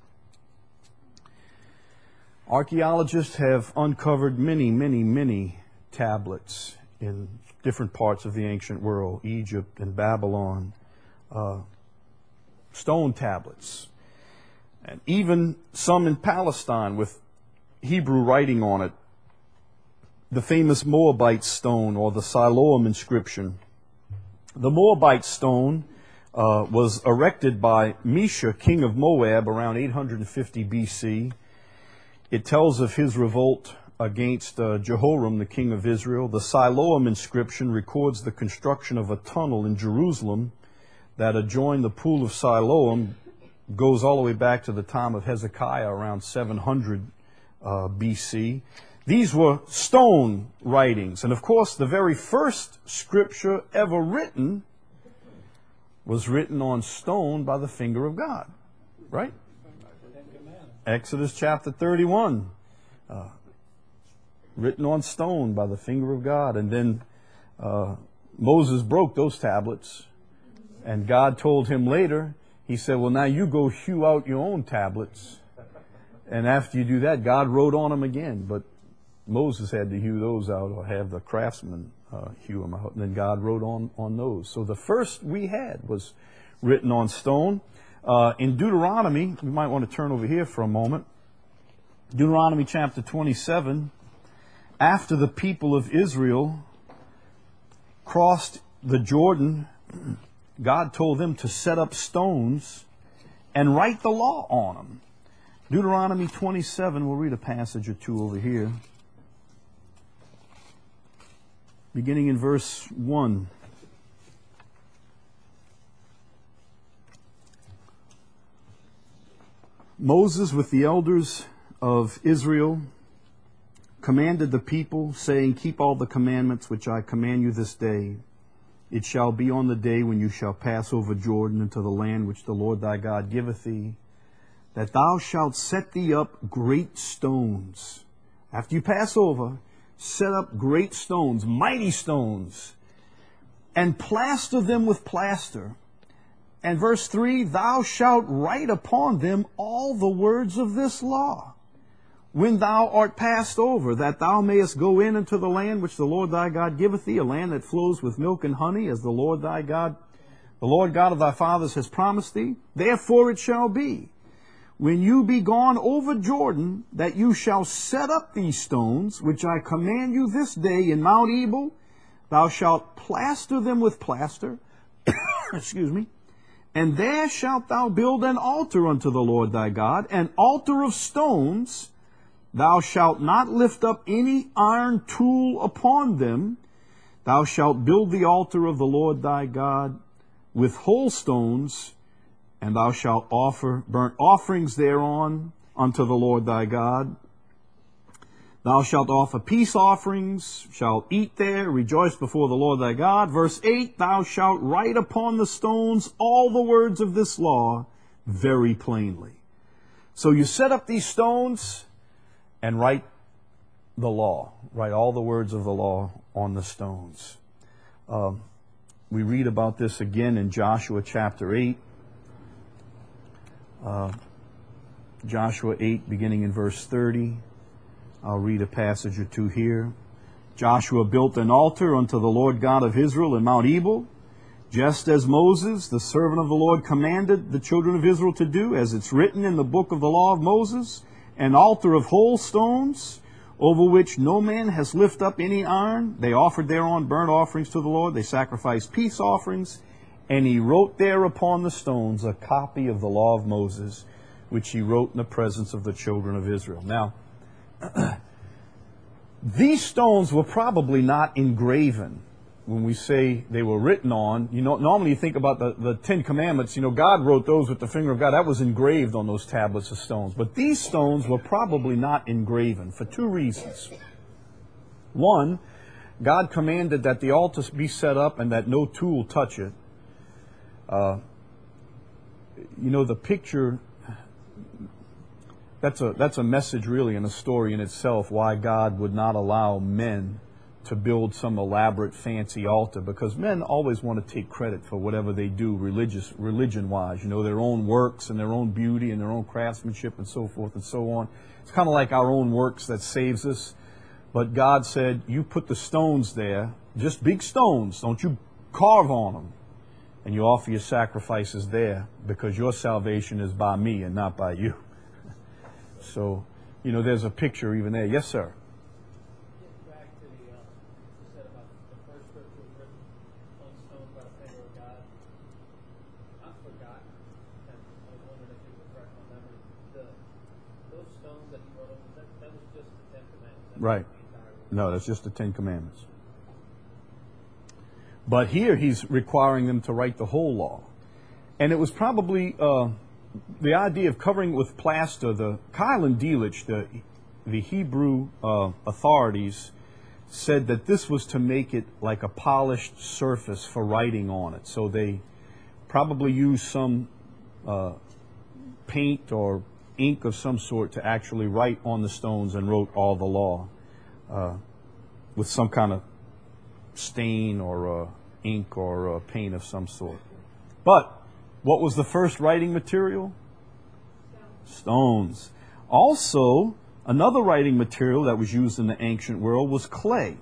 S1: Archaeologists have uncovered many, many, many tablets in different parts of the ancient world, Egypt and Babylon, uh, stone tablets, and even some in Palestine with Hebrew writing on it. The famous Moabite stone, or the Siloam inscription. The Moabite stone uh, was erected by Mesha, king of Moab, around eight hundred fifty B C. It tells of his revolt against uh, Jehoram, the king of Israel. The Siloam inscription records the construction of a tunnel in Jerusalem that adjoined the pool of Siloam, goes all the way back to the time of Hezekiah, around seven hundred uh, B C. These were stone writings. And of course, the very first scripture ever written was written on stone by the finger of God. Right? Exodus chapter thirty-one, uh, written on stone by the finger of God. And then uh, Moses broke those tablets, and God told him later, He said, well, now you go hew out your own tablets. And after you do that, God wrote on them again. But Moses had to hew those out, or have the craftsman uh, hew them out. And then God wrote on, on those. So the first we had was written on stone. Uh, in Deuteronomy, we might want to turn over here for a moment. Deuteronomy chapter twenty-seven, after the people of Israel crossed the Jordan, God told them to set up stones and write the law on them. Deuteronomy twenty-seven, we'll read a passage or two over here. Beginning in verse one. Moses with the elders of Israel commanded the people, saying, keep all the commandments which I command you this day. It shall be on the day when you shall pass over Jordan into the land which the Lord thy God giveth thee, that thou shalt set thee up great stones. After you pass over, set up great stones, mighty stones, and plaster them with plaster. And verse three, thou shalt write upon them all the words of this law, when thou art passed over, that thou mayest go in into the land which the Lord thy God giveth thee, a land that flows with milk and honey, as the Lord thy God, the Lord God of thy fathers has promised thee. Therefore it shall be, when you be gone over Jordan, that you shall set up these stones, which I command you this day in Mount Ebal. Thou shalt plaster them with plaster. Excuse me. And there shalt thou build an altar unto the Lord thy God, an altar of stones. Thou shalt not lift up any iron tool upon them. Thou shalt build the altar of the Lord thy God with whole stones, and thou shalt offer burnt offerings thereon unto the Lord thy God. Thou shalt offer peace offerings, shalt eat there, rejoice before the Lord thy God. Verse eight, thou shalt write upon the stones all the words of this law very plainly. So you set up these stones and write the law. Write all the words of the law on the stones. Um, we read about this again in Joshua chapter eight. Uh, Joshua eight, beginning in verse thirty. I'll read a passage or two here. Joshua built an altar unto the Lord God of Israel in Mount Ebal, just as Moses, the servant of the Lord, commanded the children of Israel to do, as it's written in the book of the law of Moses, an altar of whole stones, over which no man has lifted up any iron. They offered thereon burnt offerings to the Lord. They sacrificed peace offerings. And he wrote there upon the stones a copy of the law of Moses, which he wrote in the presence of the children of Israel. Now, these stones were probably not engraven when we say they were written on. You know, normally you think about the, the Ten Commandments. You know, God wrote those with the finger of God. That was engraved on those tablets of stones. But these stones were probably not engraven for two reasons. One, God commanded that the altar be set up and that no tool touch it. Uh, you know, the picture, that's a that's a message really and a story in itself, why God would not allow men to build some elaborate fancy altar, because men always want to take credit for whatever they do religious religion-wise, you know, their own works and their own beauty and their own craftsmanship and so forth and so on. It's kind of like our own works that saves us. But God said, you put the stones there, just big stones, don't you carve on them. And you offer your sacrifices there, because your salvation is by me and not by you. So, you know, there's a picture even there. Yes, sir.
S2: Getting back to the, uh, you said about the first scripture was written on stones by the finger of God. I've forgotten, and I was wondering if you would refresh my memory. The, those stones that he wrote up, that, that was just the Ten Commandments. That
S1: Right. No, that's just the Ten Commandments. But here he's requiring them to write the whole law. And it was probably uh, the idea of covering with plaster. The Keil and Delitzsch, the, the Hebrew uh, authorities, said that this was to make it like a polished surface for writing on it. So they probably used some uh, paint or ink of some sort to actually write on the stones and wrote all the law uh, with some kind of stain or uh, ink or uh, paint of some sort. But what was the first writing material? Stones. Also, another writing material that was used in the ancient world was clay.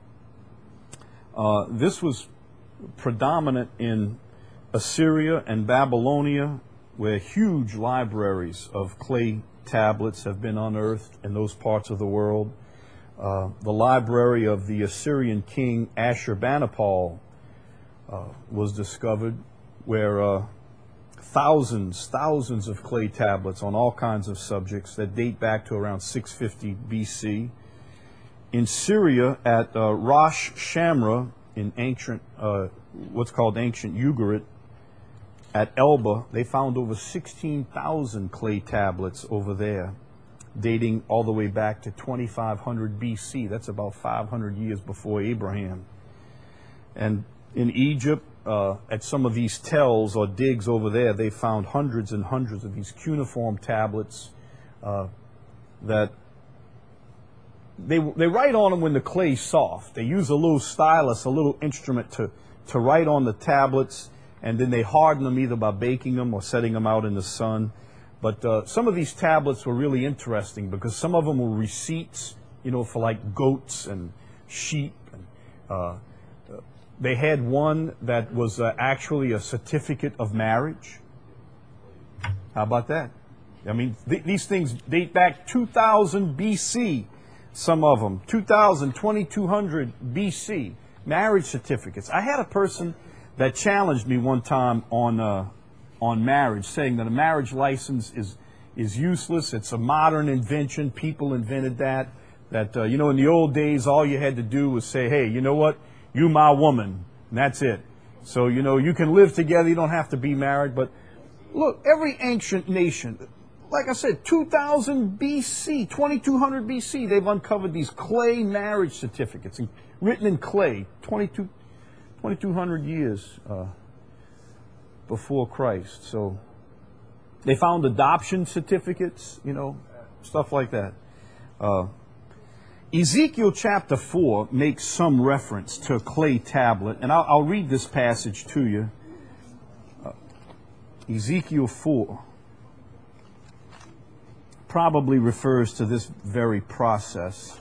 S1: Uh, this was predominant in Assyria and Babylonia where huge libraries of clay tablets have been unearthed in those parts of the world. Uh, the library of the Assyrian king Ashurbanipal uh, was discovered, where uh, thousands, thousands of clay tablets on all kinds of subjects that date back to around six fifty B C. In Syria, at uh, Rosh Shamra, in ancient, uh, what's called ancient Ugarit, at Elba, they found over sixteen thousand clay tablets over there, dating all the way back to twenty-five hundred B C. That's about five hundred years before Abraham. And in Egypt, uh, at some of these tells or digs over there, they found hundreds and hundreds of these cuneiform tablets uh, that they they write on them when the clay's soft. They use a little stylus, a little instrument to, to write on the tablets, and then they harden them either by baking them or setting them out in the sun. But uh, some of these tablets were really interesting because some of them were receipts, you know, for like goats and sheep. And, uh, they had one that was uh, actually a certificate of marriage. How about that? I mean, th- these things date back two thousand B C, some of them. two thousand, twenty-two hundred B C, marriage certificates. I had a person that challenged me one time on uh, on marriage, saying that a marriage license is is useless. It's a modern invention. People invented that. That, uh, you know, in the old days, all you had to do was say, hey, you know what? You my woman. And that's it. So, you know, you can live together. You don't have to be married. But look, every ancient nation, like I said, two thousand B C, twenty-two hundred B C, they've uncovered these clay marriage certificates written in clay, twenty-two, twenty-two hundred years uh, before Christ. So they found adoption certificates, you know, stuff like that. Uh, Ezekiel chapter four makes some reference to a clay tablet, and I'll, I'll read this passage to you. Uh, Ezekiel four probably refers to this very process.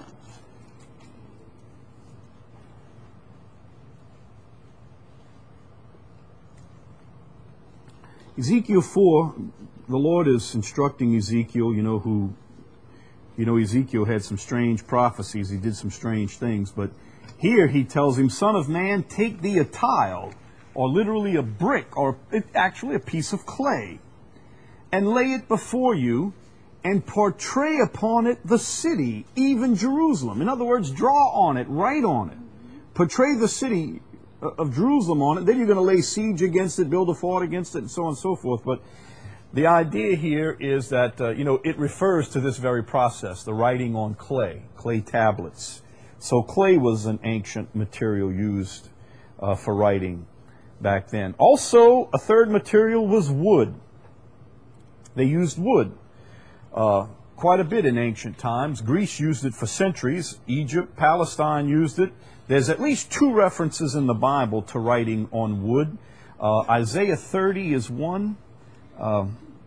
S1: Ezekiel four, the Lord is instructing Ezekiel, you know, who, you know, Ezekiel had some strange prophecies. He did some strange things. But here he tells him, Son of man, take thee a tile, or literally a brick, or actually a piece of clay, and lay it before you, and portray upon it the city, even Jerusalem. In other words, draw on it, write on it. Portray the city of Jerusalem on it. Then you're going to lay siege against it, build a fort against it, and so on and so forth. But the idea here is that, uh, you know, it refers to this very process, the writing on clay, clay tablets. So clay was an ancient material used uh, for writing back then. Also, a third material was wood. They used wood uh, quite a bit in ancient times. Greece used it for centuries. Egypt, Palestine used it. There's at least two references in the Bible to writing on wood. Uh, Isaiah thirty is one. Uh,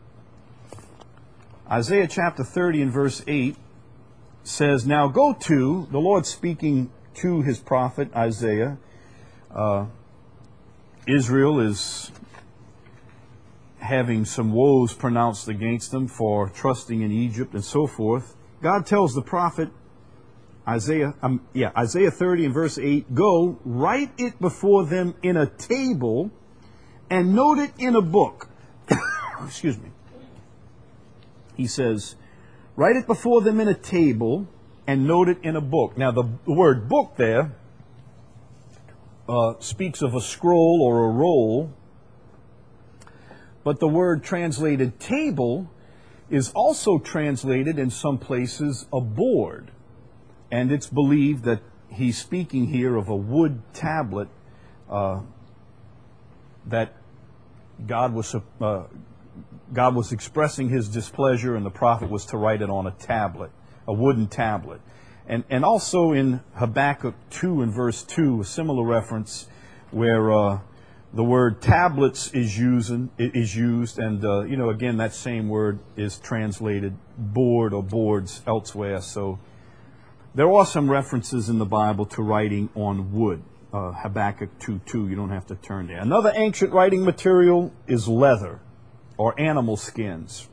S1: Isaiah chapter thirty and verse eight says, Now go to, the Lord speaking to his prophet Isaiah. Uh, Israel is having some woes pronounced against them for trusting in Egypt and so forth. God tells the prophet Isaiah, um, yeah, Isaiah thirty and verse eight, Go, write it before them in a table and note it in a book. Excuse me. He says, write it before them in a table and note it in a book. Now, the word book there uh, speaks of a scroll or a roll, but the word translated table is also translated in some places a board. And it's believed that he's speaking here of a wood tablet uh, that God was uh, God was expressing his displeasure, and the prophet was to write it on a tablet, a wooden tablet. And and also in Habakkuk two and verse two, a similar reference where uh, the word tablets is using is used, and uh, you know, again, that same word is translated board or boards elsewhere. So there are some references in the Bible to writing on wood. Uh, Habakkuk two two, you don't have to turn there. Another ancient writing material is leather. or animal skins,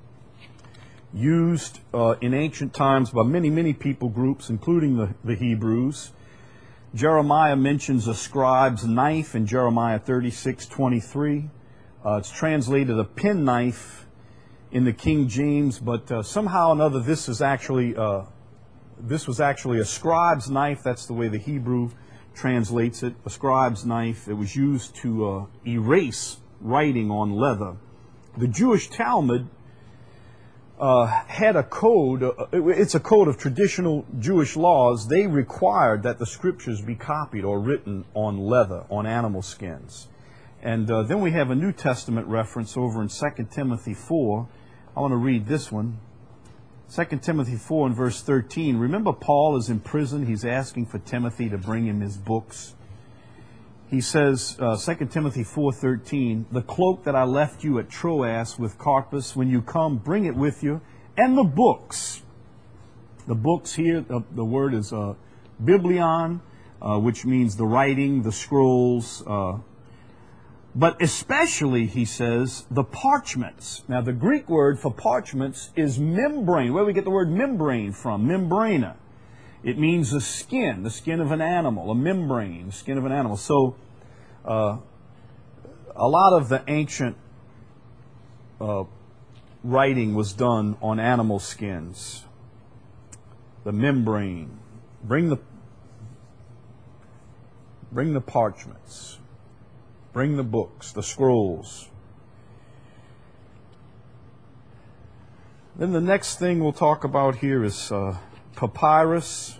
S1: used uh, in ancient times by many, many people groups, including the, the Hebrews. Jeremiah mentions a scribe's knife in Jeremiah thirty-six twenty-three. Uh, it's translated a penknife in the King James, but uh, somehow or another this is actually uh, this was actually a scribe's knife. That's the way the Hebrew translates it. A scribe's knife. It was used to uh, erase writing on leather. The Jewish Talmud uh, had a code. Uh, it's a code of traditional Jewish laws. They required that the scriptures be copied or written on leather, on animal skins. And uh, then we have a New Testament reference over in Second Timothy four. I want to read this one. Second Timothy four and verse thirteen. Remember, Paul is in prison. He's asking for Timothy to bring him his books. He says, uh, Second Timothy four thirteen, the cloak that I left you at Troas with Carpus, when you come, bring it with you, and the books. The books here, uh, the word is uh, biblion, uh, which means the writing, the scrolls, uh, but especially, he says, the parchments. Now, the Greek word for parchments is membrane. Where do we get the word membrane from? Membrana. It means the skin, the skin of an animal, a membrane, the skin of an animal. So, uh, a lot of the ancient uh, writing was done on animal skins. The membrane. Bring the, bring the parchments. Bring the books, the scrolls. Then the next thing we'll talk about here is uh, papyrus.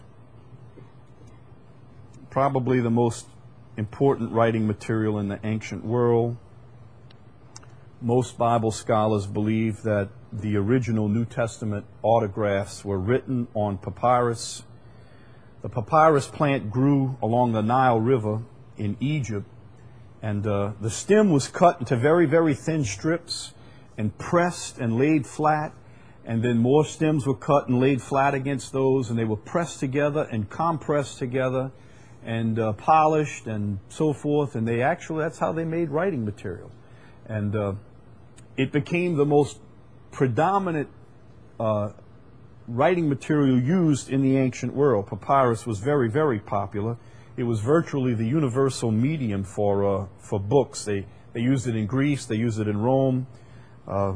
S1: Probably the most important writing material in the ancient world. Most Bible scholars believe that the original New Testament autographs were written on papyrus. The papyrus plant grew along the Nile River in Egypt. And uh, the stem was cut into very, very thin strips and pressed and laid flat. And then more stems were cut and laid flat against those. And they were pressed together and compressed together and uh, polished and so forth. And they actually, that's how they made writing material. And uh, it became the most predominant uh, writing material used in the ancient world. Papyrus was very, very popular. It was virtually the universal medium for uh, for books. They they used it in Greece. They used it in Rome. Uh,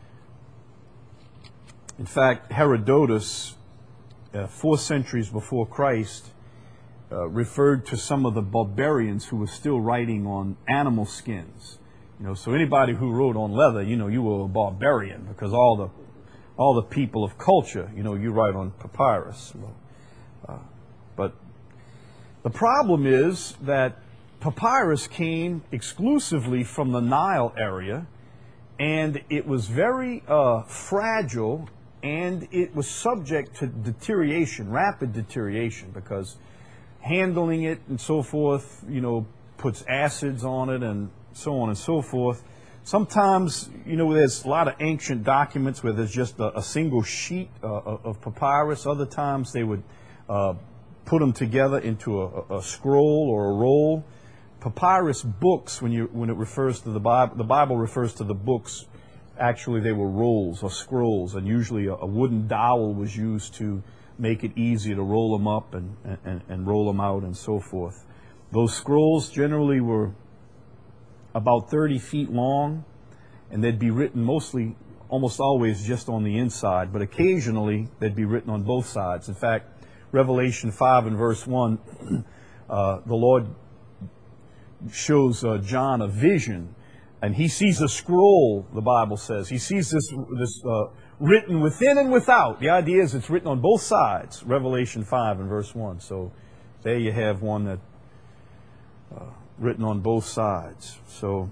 S1: in fact, Herodotus, uh, four centuries before Christ, uh, referred to some of the barbarians who were still writing on animal skins. You know, so anybody who wrote on leather, you know, you were a barbarian, because all the all the people of culture, you know, you write on papyrus. Uh, but the problem is that papyrus came exclusively from the Nile area, and it was very uh, fragile, and it was subject to deterioration, rapid deterioration, because handling it and so forth, you know, puts acids on it and so on and so forth. Sometimes, you know, there's a lot of ancient documents where there's just a, a single sheet uh, of papyrus. Other times they would uh, put them together into a, a scroll or a roll. Papyrus books, when you when it refers to the Bible, the Bible refers to the books. Actually, they were rolls or scrolls, and usually a, a wooden dowel was used to make it easier to roll them up and, and, and roll them out and so forth. Those scrolls generally were about thirty feet long, and they'd be written mostly, almost always just on the inside, but occasionally they'd be written on both sides. In fact, Revelation five and verse one, uh, the Lord shows uh, John a vision, and he sees a scroll, the Bible says. He sees this, this uh, written within and without. The idea is it's written on both sides, Revelation five and verse one. So there you have one that uh, written on both sides. So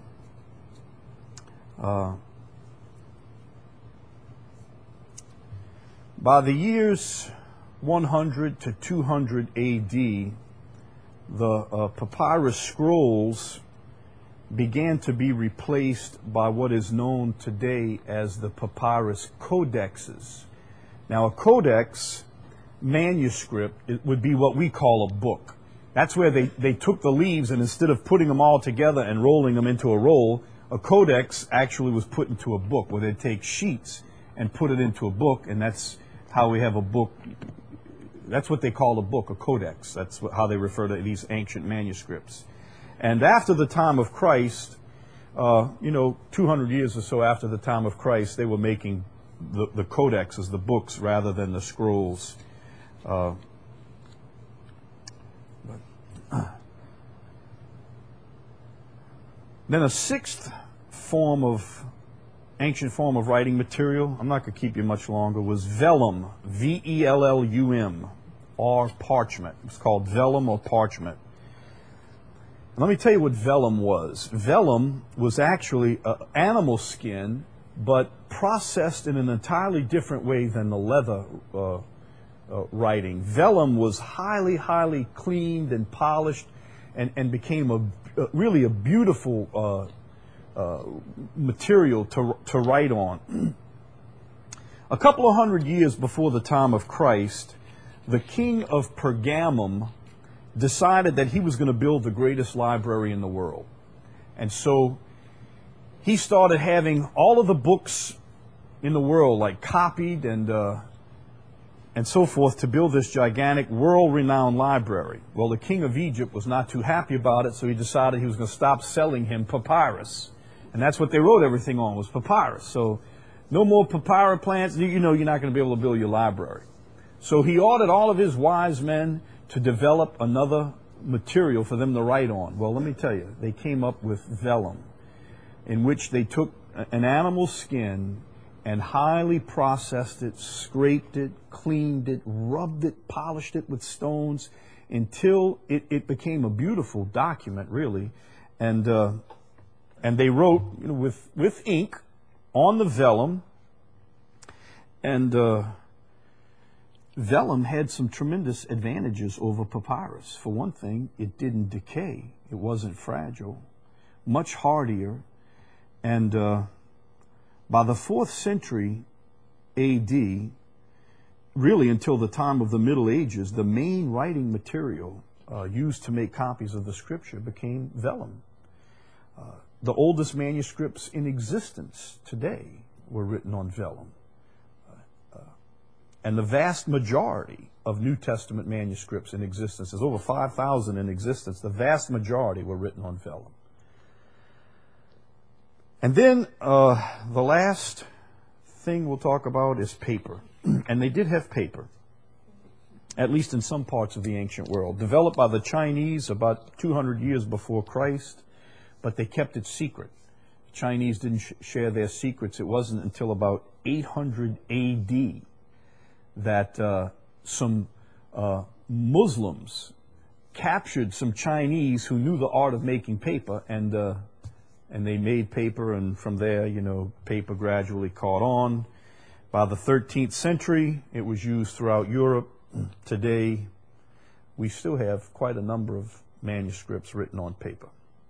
S1: uh, by the years one hundred to two hundred A D, the uh, papyrus scrolls began to be replaced by what is known today as the papyrus codexes. Now, a codex manuscript, it would be what we call a book. That's where they, they took the leaves, and instead of putting them all together and rolling them into a roll, A codex actually was put into a book, where they'd take sheets and put it into a book, and that's how we have a book. That's what they call a book, a codex. That's what, how they refer to these ancient manuscripts. And after the time of Christ, uh, you know, two hundred years or so after the time of Christ, they were making the, the codexes, the books, rather than the scrolls. Uh, but, uh. Then a sixth form of, ancient form of writing material, I'm not going to keep you much longer, was vellum, V E L L U M, or parchment. It's called vellum or parchment. Let me tell you what vellum was. Vellum was actually uh, animal skin, but processed in an entirely different way than the leather uh, uh, writing. Vellum was highly, highly cleaned and polished, and, and became a uh, really a beautiful uh, uh, material to to write on. A couple of hundred years before the time of Christ, the king of Pergamum decided that he was going to build the greatest library in the world. And so he started having all of the books in the world, like, copied and uh, and so forth, to build this gigantic, world-renowned library. Well, the king of Egypt was not too happy about it, so he decided he was going to stop selling him papyrus. And that's what they wrote everything on, was papyrus. So no more papyrus plants. You know you're not going to be able to build your library. So he ordered all of his wise men to develop another material for them to write on. Well, let me tell you, they came up with vellum, in which they took an animal's skin and highly processed it, scraped it, cleaned it, rubbed it, polished it with stones, until it, it became a beautiful document, really. And uh, and they wrote, you know, with, with ink on the vellum, and uh, vellum had some tremendous advantages over papyrus. For one thing, it didn't decay. It wasn't fragile. Much hardier. And uh, by the fourth century A D, really until the time of the Middle Ages, the main writing material uh, used to make copies of the Scripture became vellum. Uh, the oldest manuscripts in existence today were written on vellum. And the vast majority of New Testament manuscripts in existence, there's over five thousand in existence, the vast majority were written on vellum. And then uh, the last thing we'll talk about is paper. And they did have paper, at least in some parts of the ancient world, developed by the Chinese about two hundred years before Christ, but they kept it secret. The Chinese didn't sh- share their secrets. It wasn't until about eight hundred A D that uh, some uh, Muslims captured some Chinese who knew the art of making paper, and uh, and they made paper, and from there, you know, paper gradually caught on. By the thirteenth century, it was used throughout Europe. Today, we still have quite a number of manuscripts written on paper.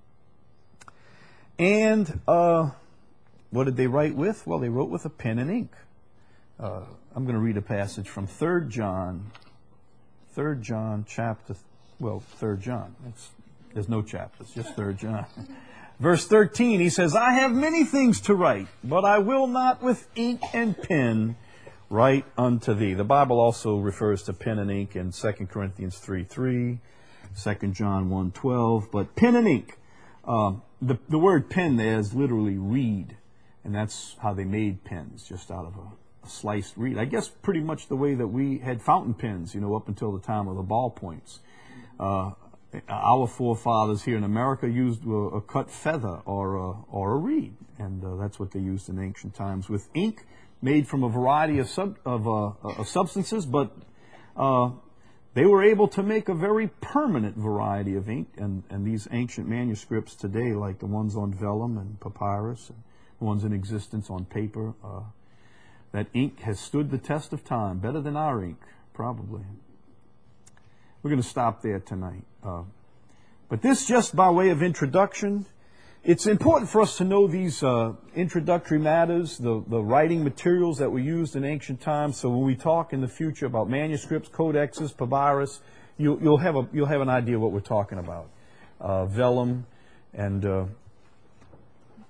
S1: And uh, what did they write with? Well, they wrote with a pen and ink. Uh, I'm going to read a passage from Third John, Third John chapter, well, Third John. It's, there's no chapters, just Third John. Verse thirteen, he says, I have many things to write, but I will not with ink and pen write unto thee. The Bible also refers to pen and ink in Second Corinthians three three, Second John one twelve, but pen and ink. Uh, the, the word pen there is literally reed, and that's how they made pens, just out of a sliced reed. I guess pretty much the way that we had fountain pens, you know, up until the time of the ballpoints. Uh, our forefathers here in America used a, a cut feather or a, or a reed, and uh, that's what they used in ancient times, with ink made from a variety of sub, of, uh, of substances, but uh, they were able to make a very permanent variety of ink, and, and these ancient manuscripts today, like the ones on vellum and papyrus, and the ones in existence on paper, uh, that ink has stood the test of time, better than our ink, probably. We're going to stop there tonight. Uh, but this just by way of introduction. It's important for us to know these uh, introductory matters, the, the writing materials that were used in ancient times, so when we talk in the future about manuscripts, codexes, papyrus, you'll, you'll, have, a, you'll have an idea what we're talking about. Uh, vellum and... Uh,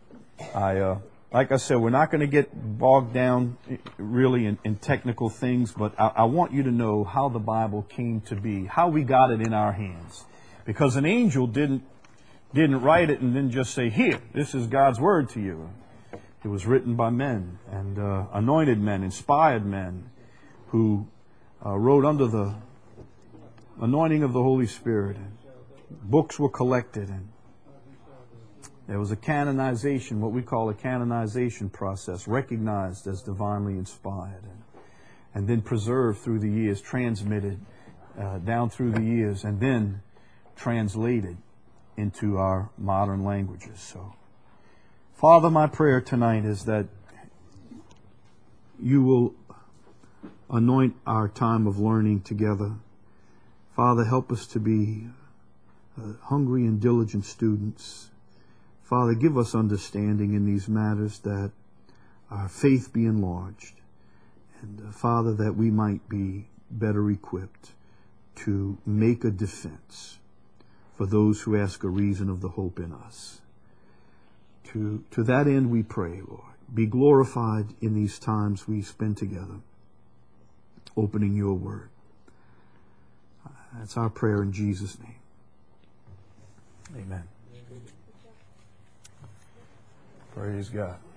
S1: I, uh, like I said, we're not going to get bogged down really in, in technical things, but I, I want you to know how the Bible came to be, how we got it in our hands. Because an angel didn't didn't write it and then just say, "Here, this is God's word to you." It was written by men and uh, anointed men, inspired men who uh, wrote under the anointing of the Holy Spirit. And books were collected, and there was a canonization, what we call a canonization process, recognized as divinely inspired, and, and then preserved through the years, transmitted uh, down through the years, and then translated into our modern languages. So, Father, my prayer tonight is that you will anoint our time of learning together. Father, help us to be uh, hungry and diligent students. Father, give us understanding in these matters, that our faith be enlarged. And uh, Father, that we might be better equipped to make a defense for those who ask a reason of the hope in us. To, to that end we pray, Lord. Be glorified in these times we spend together, opening your word. That's our prayer in Jesus' name. Amen. Praise God.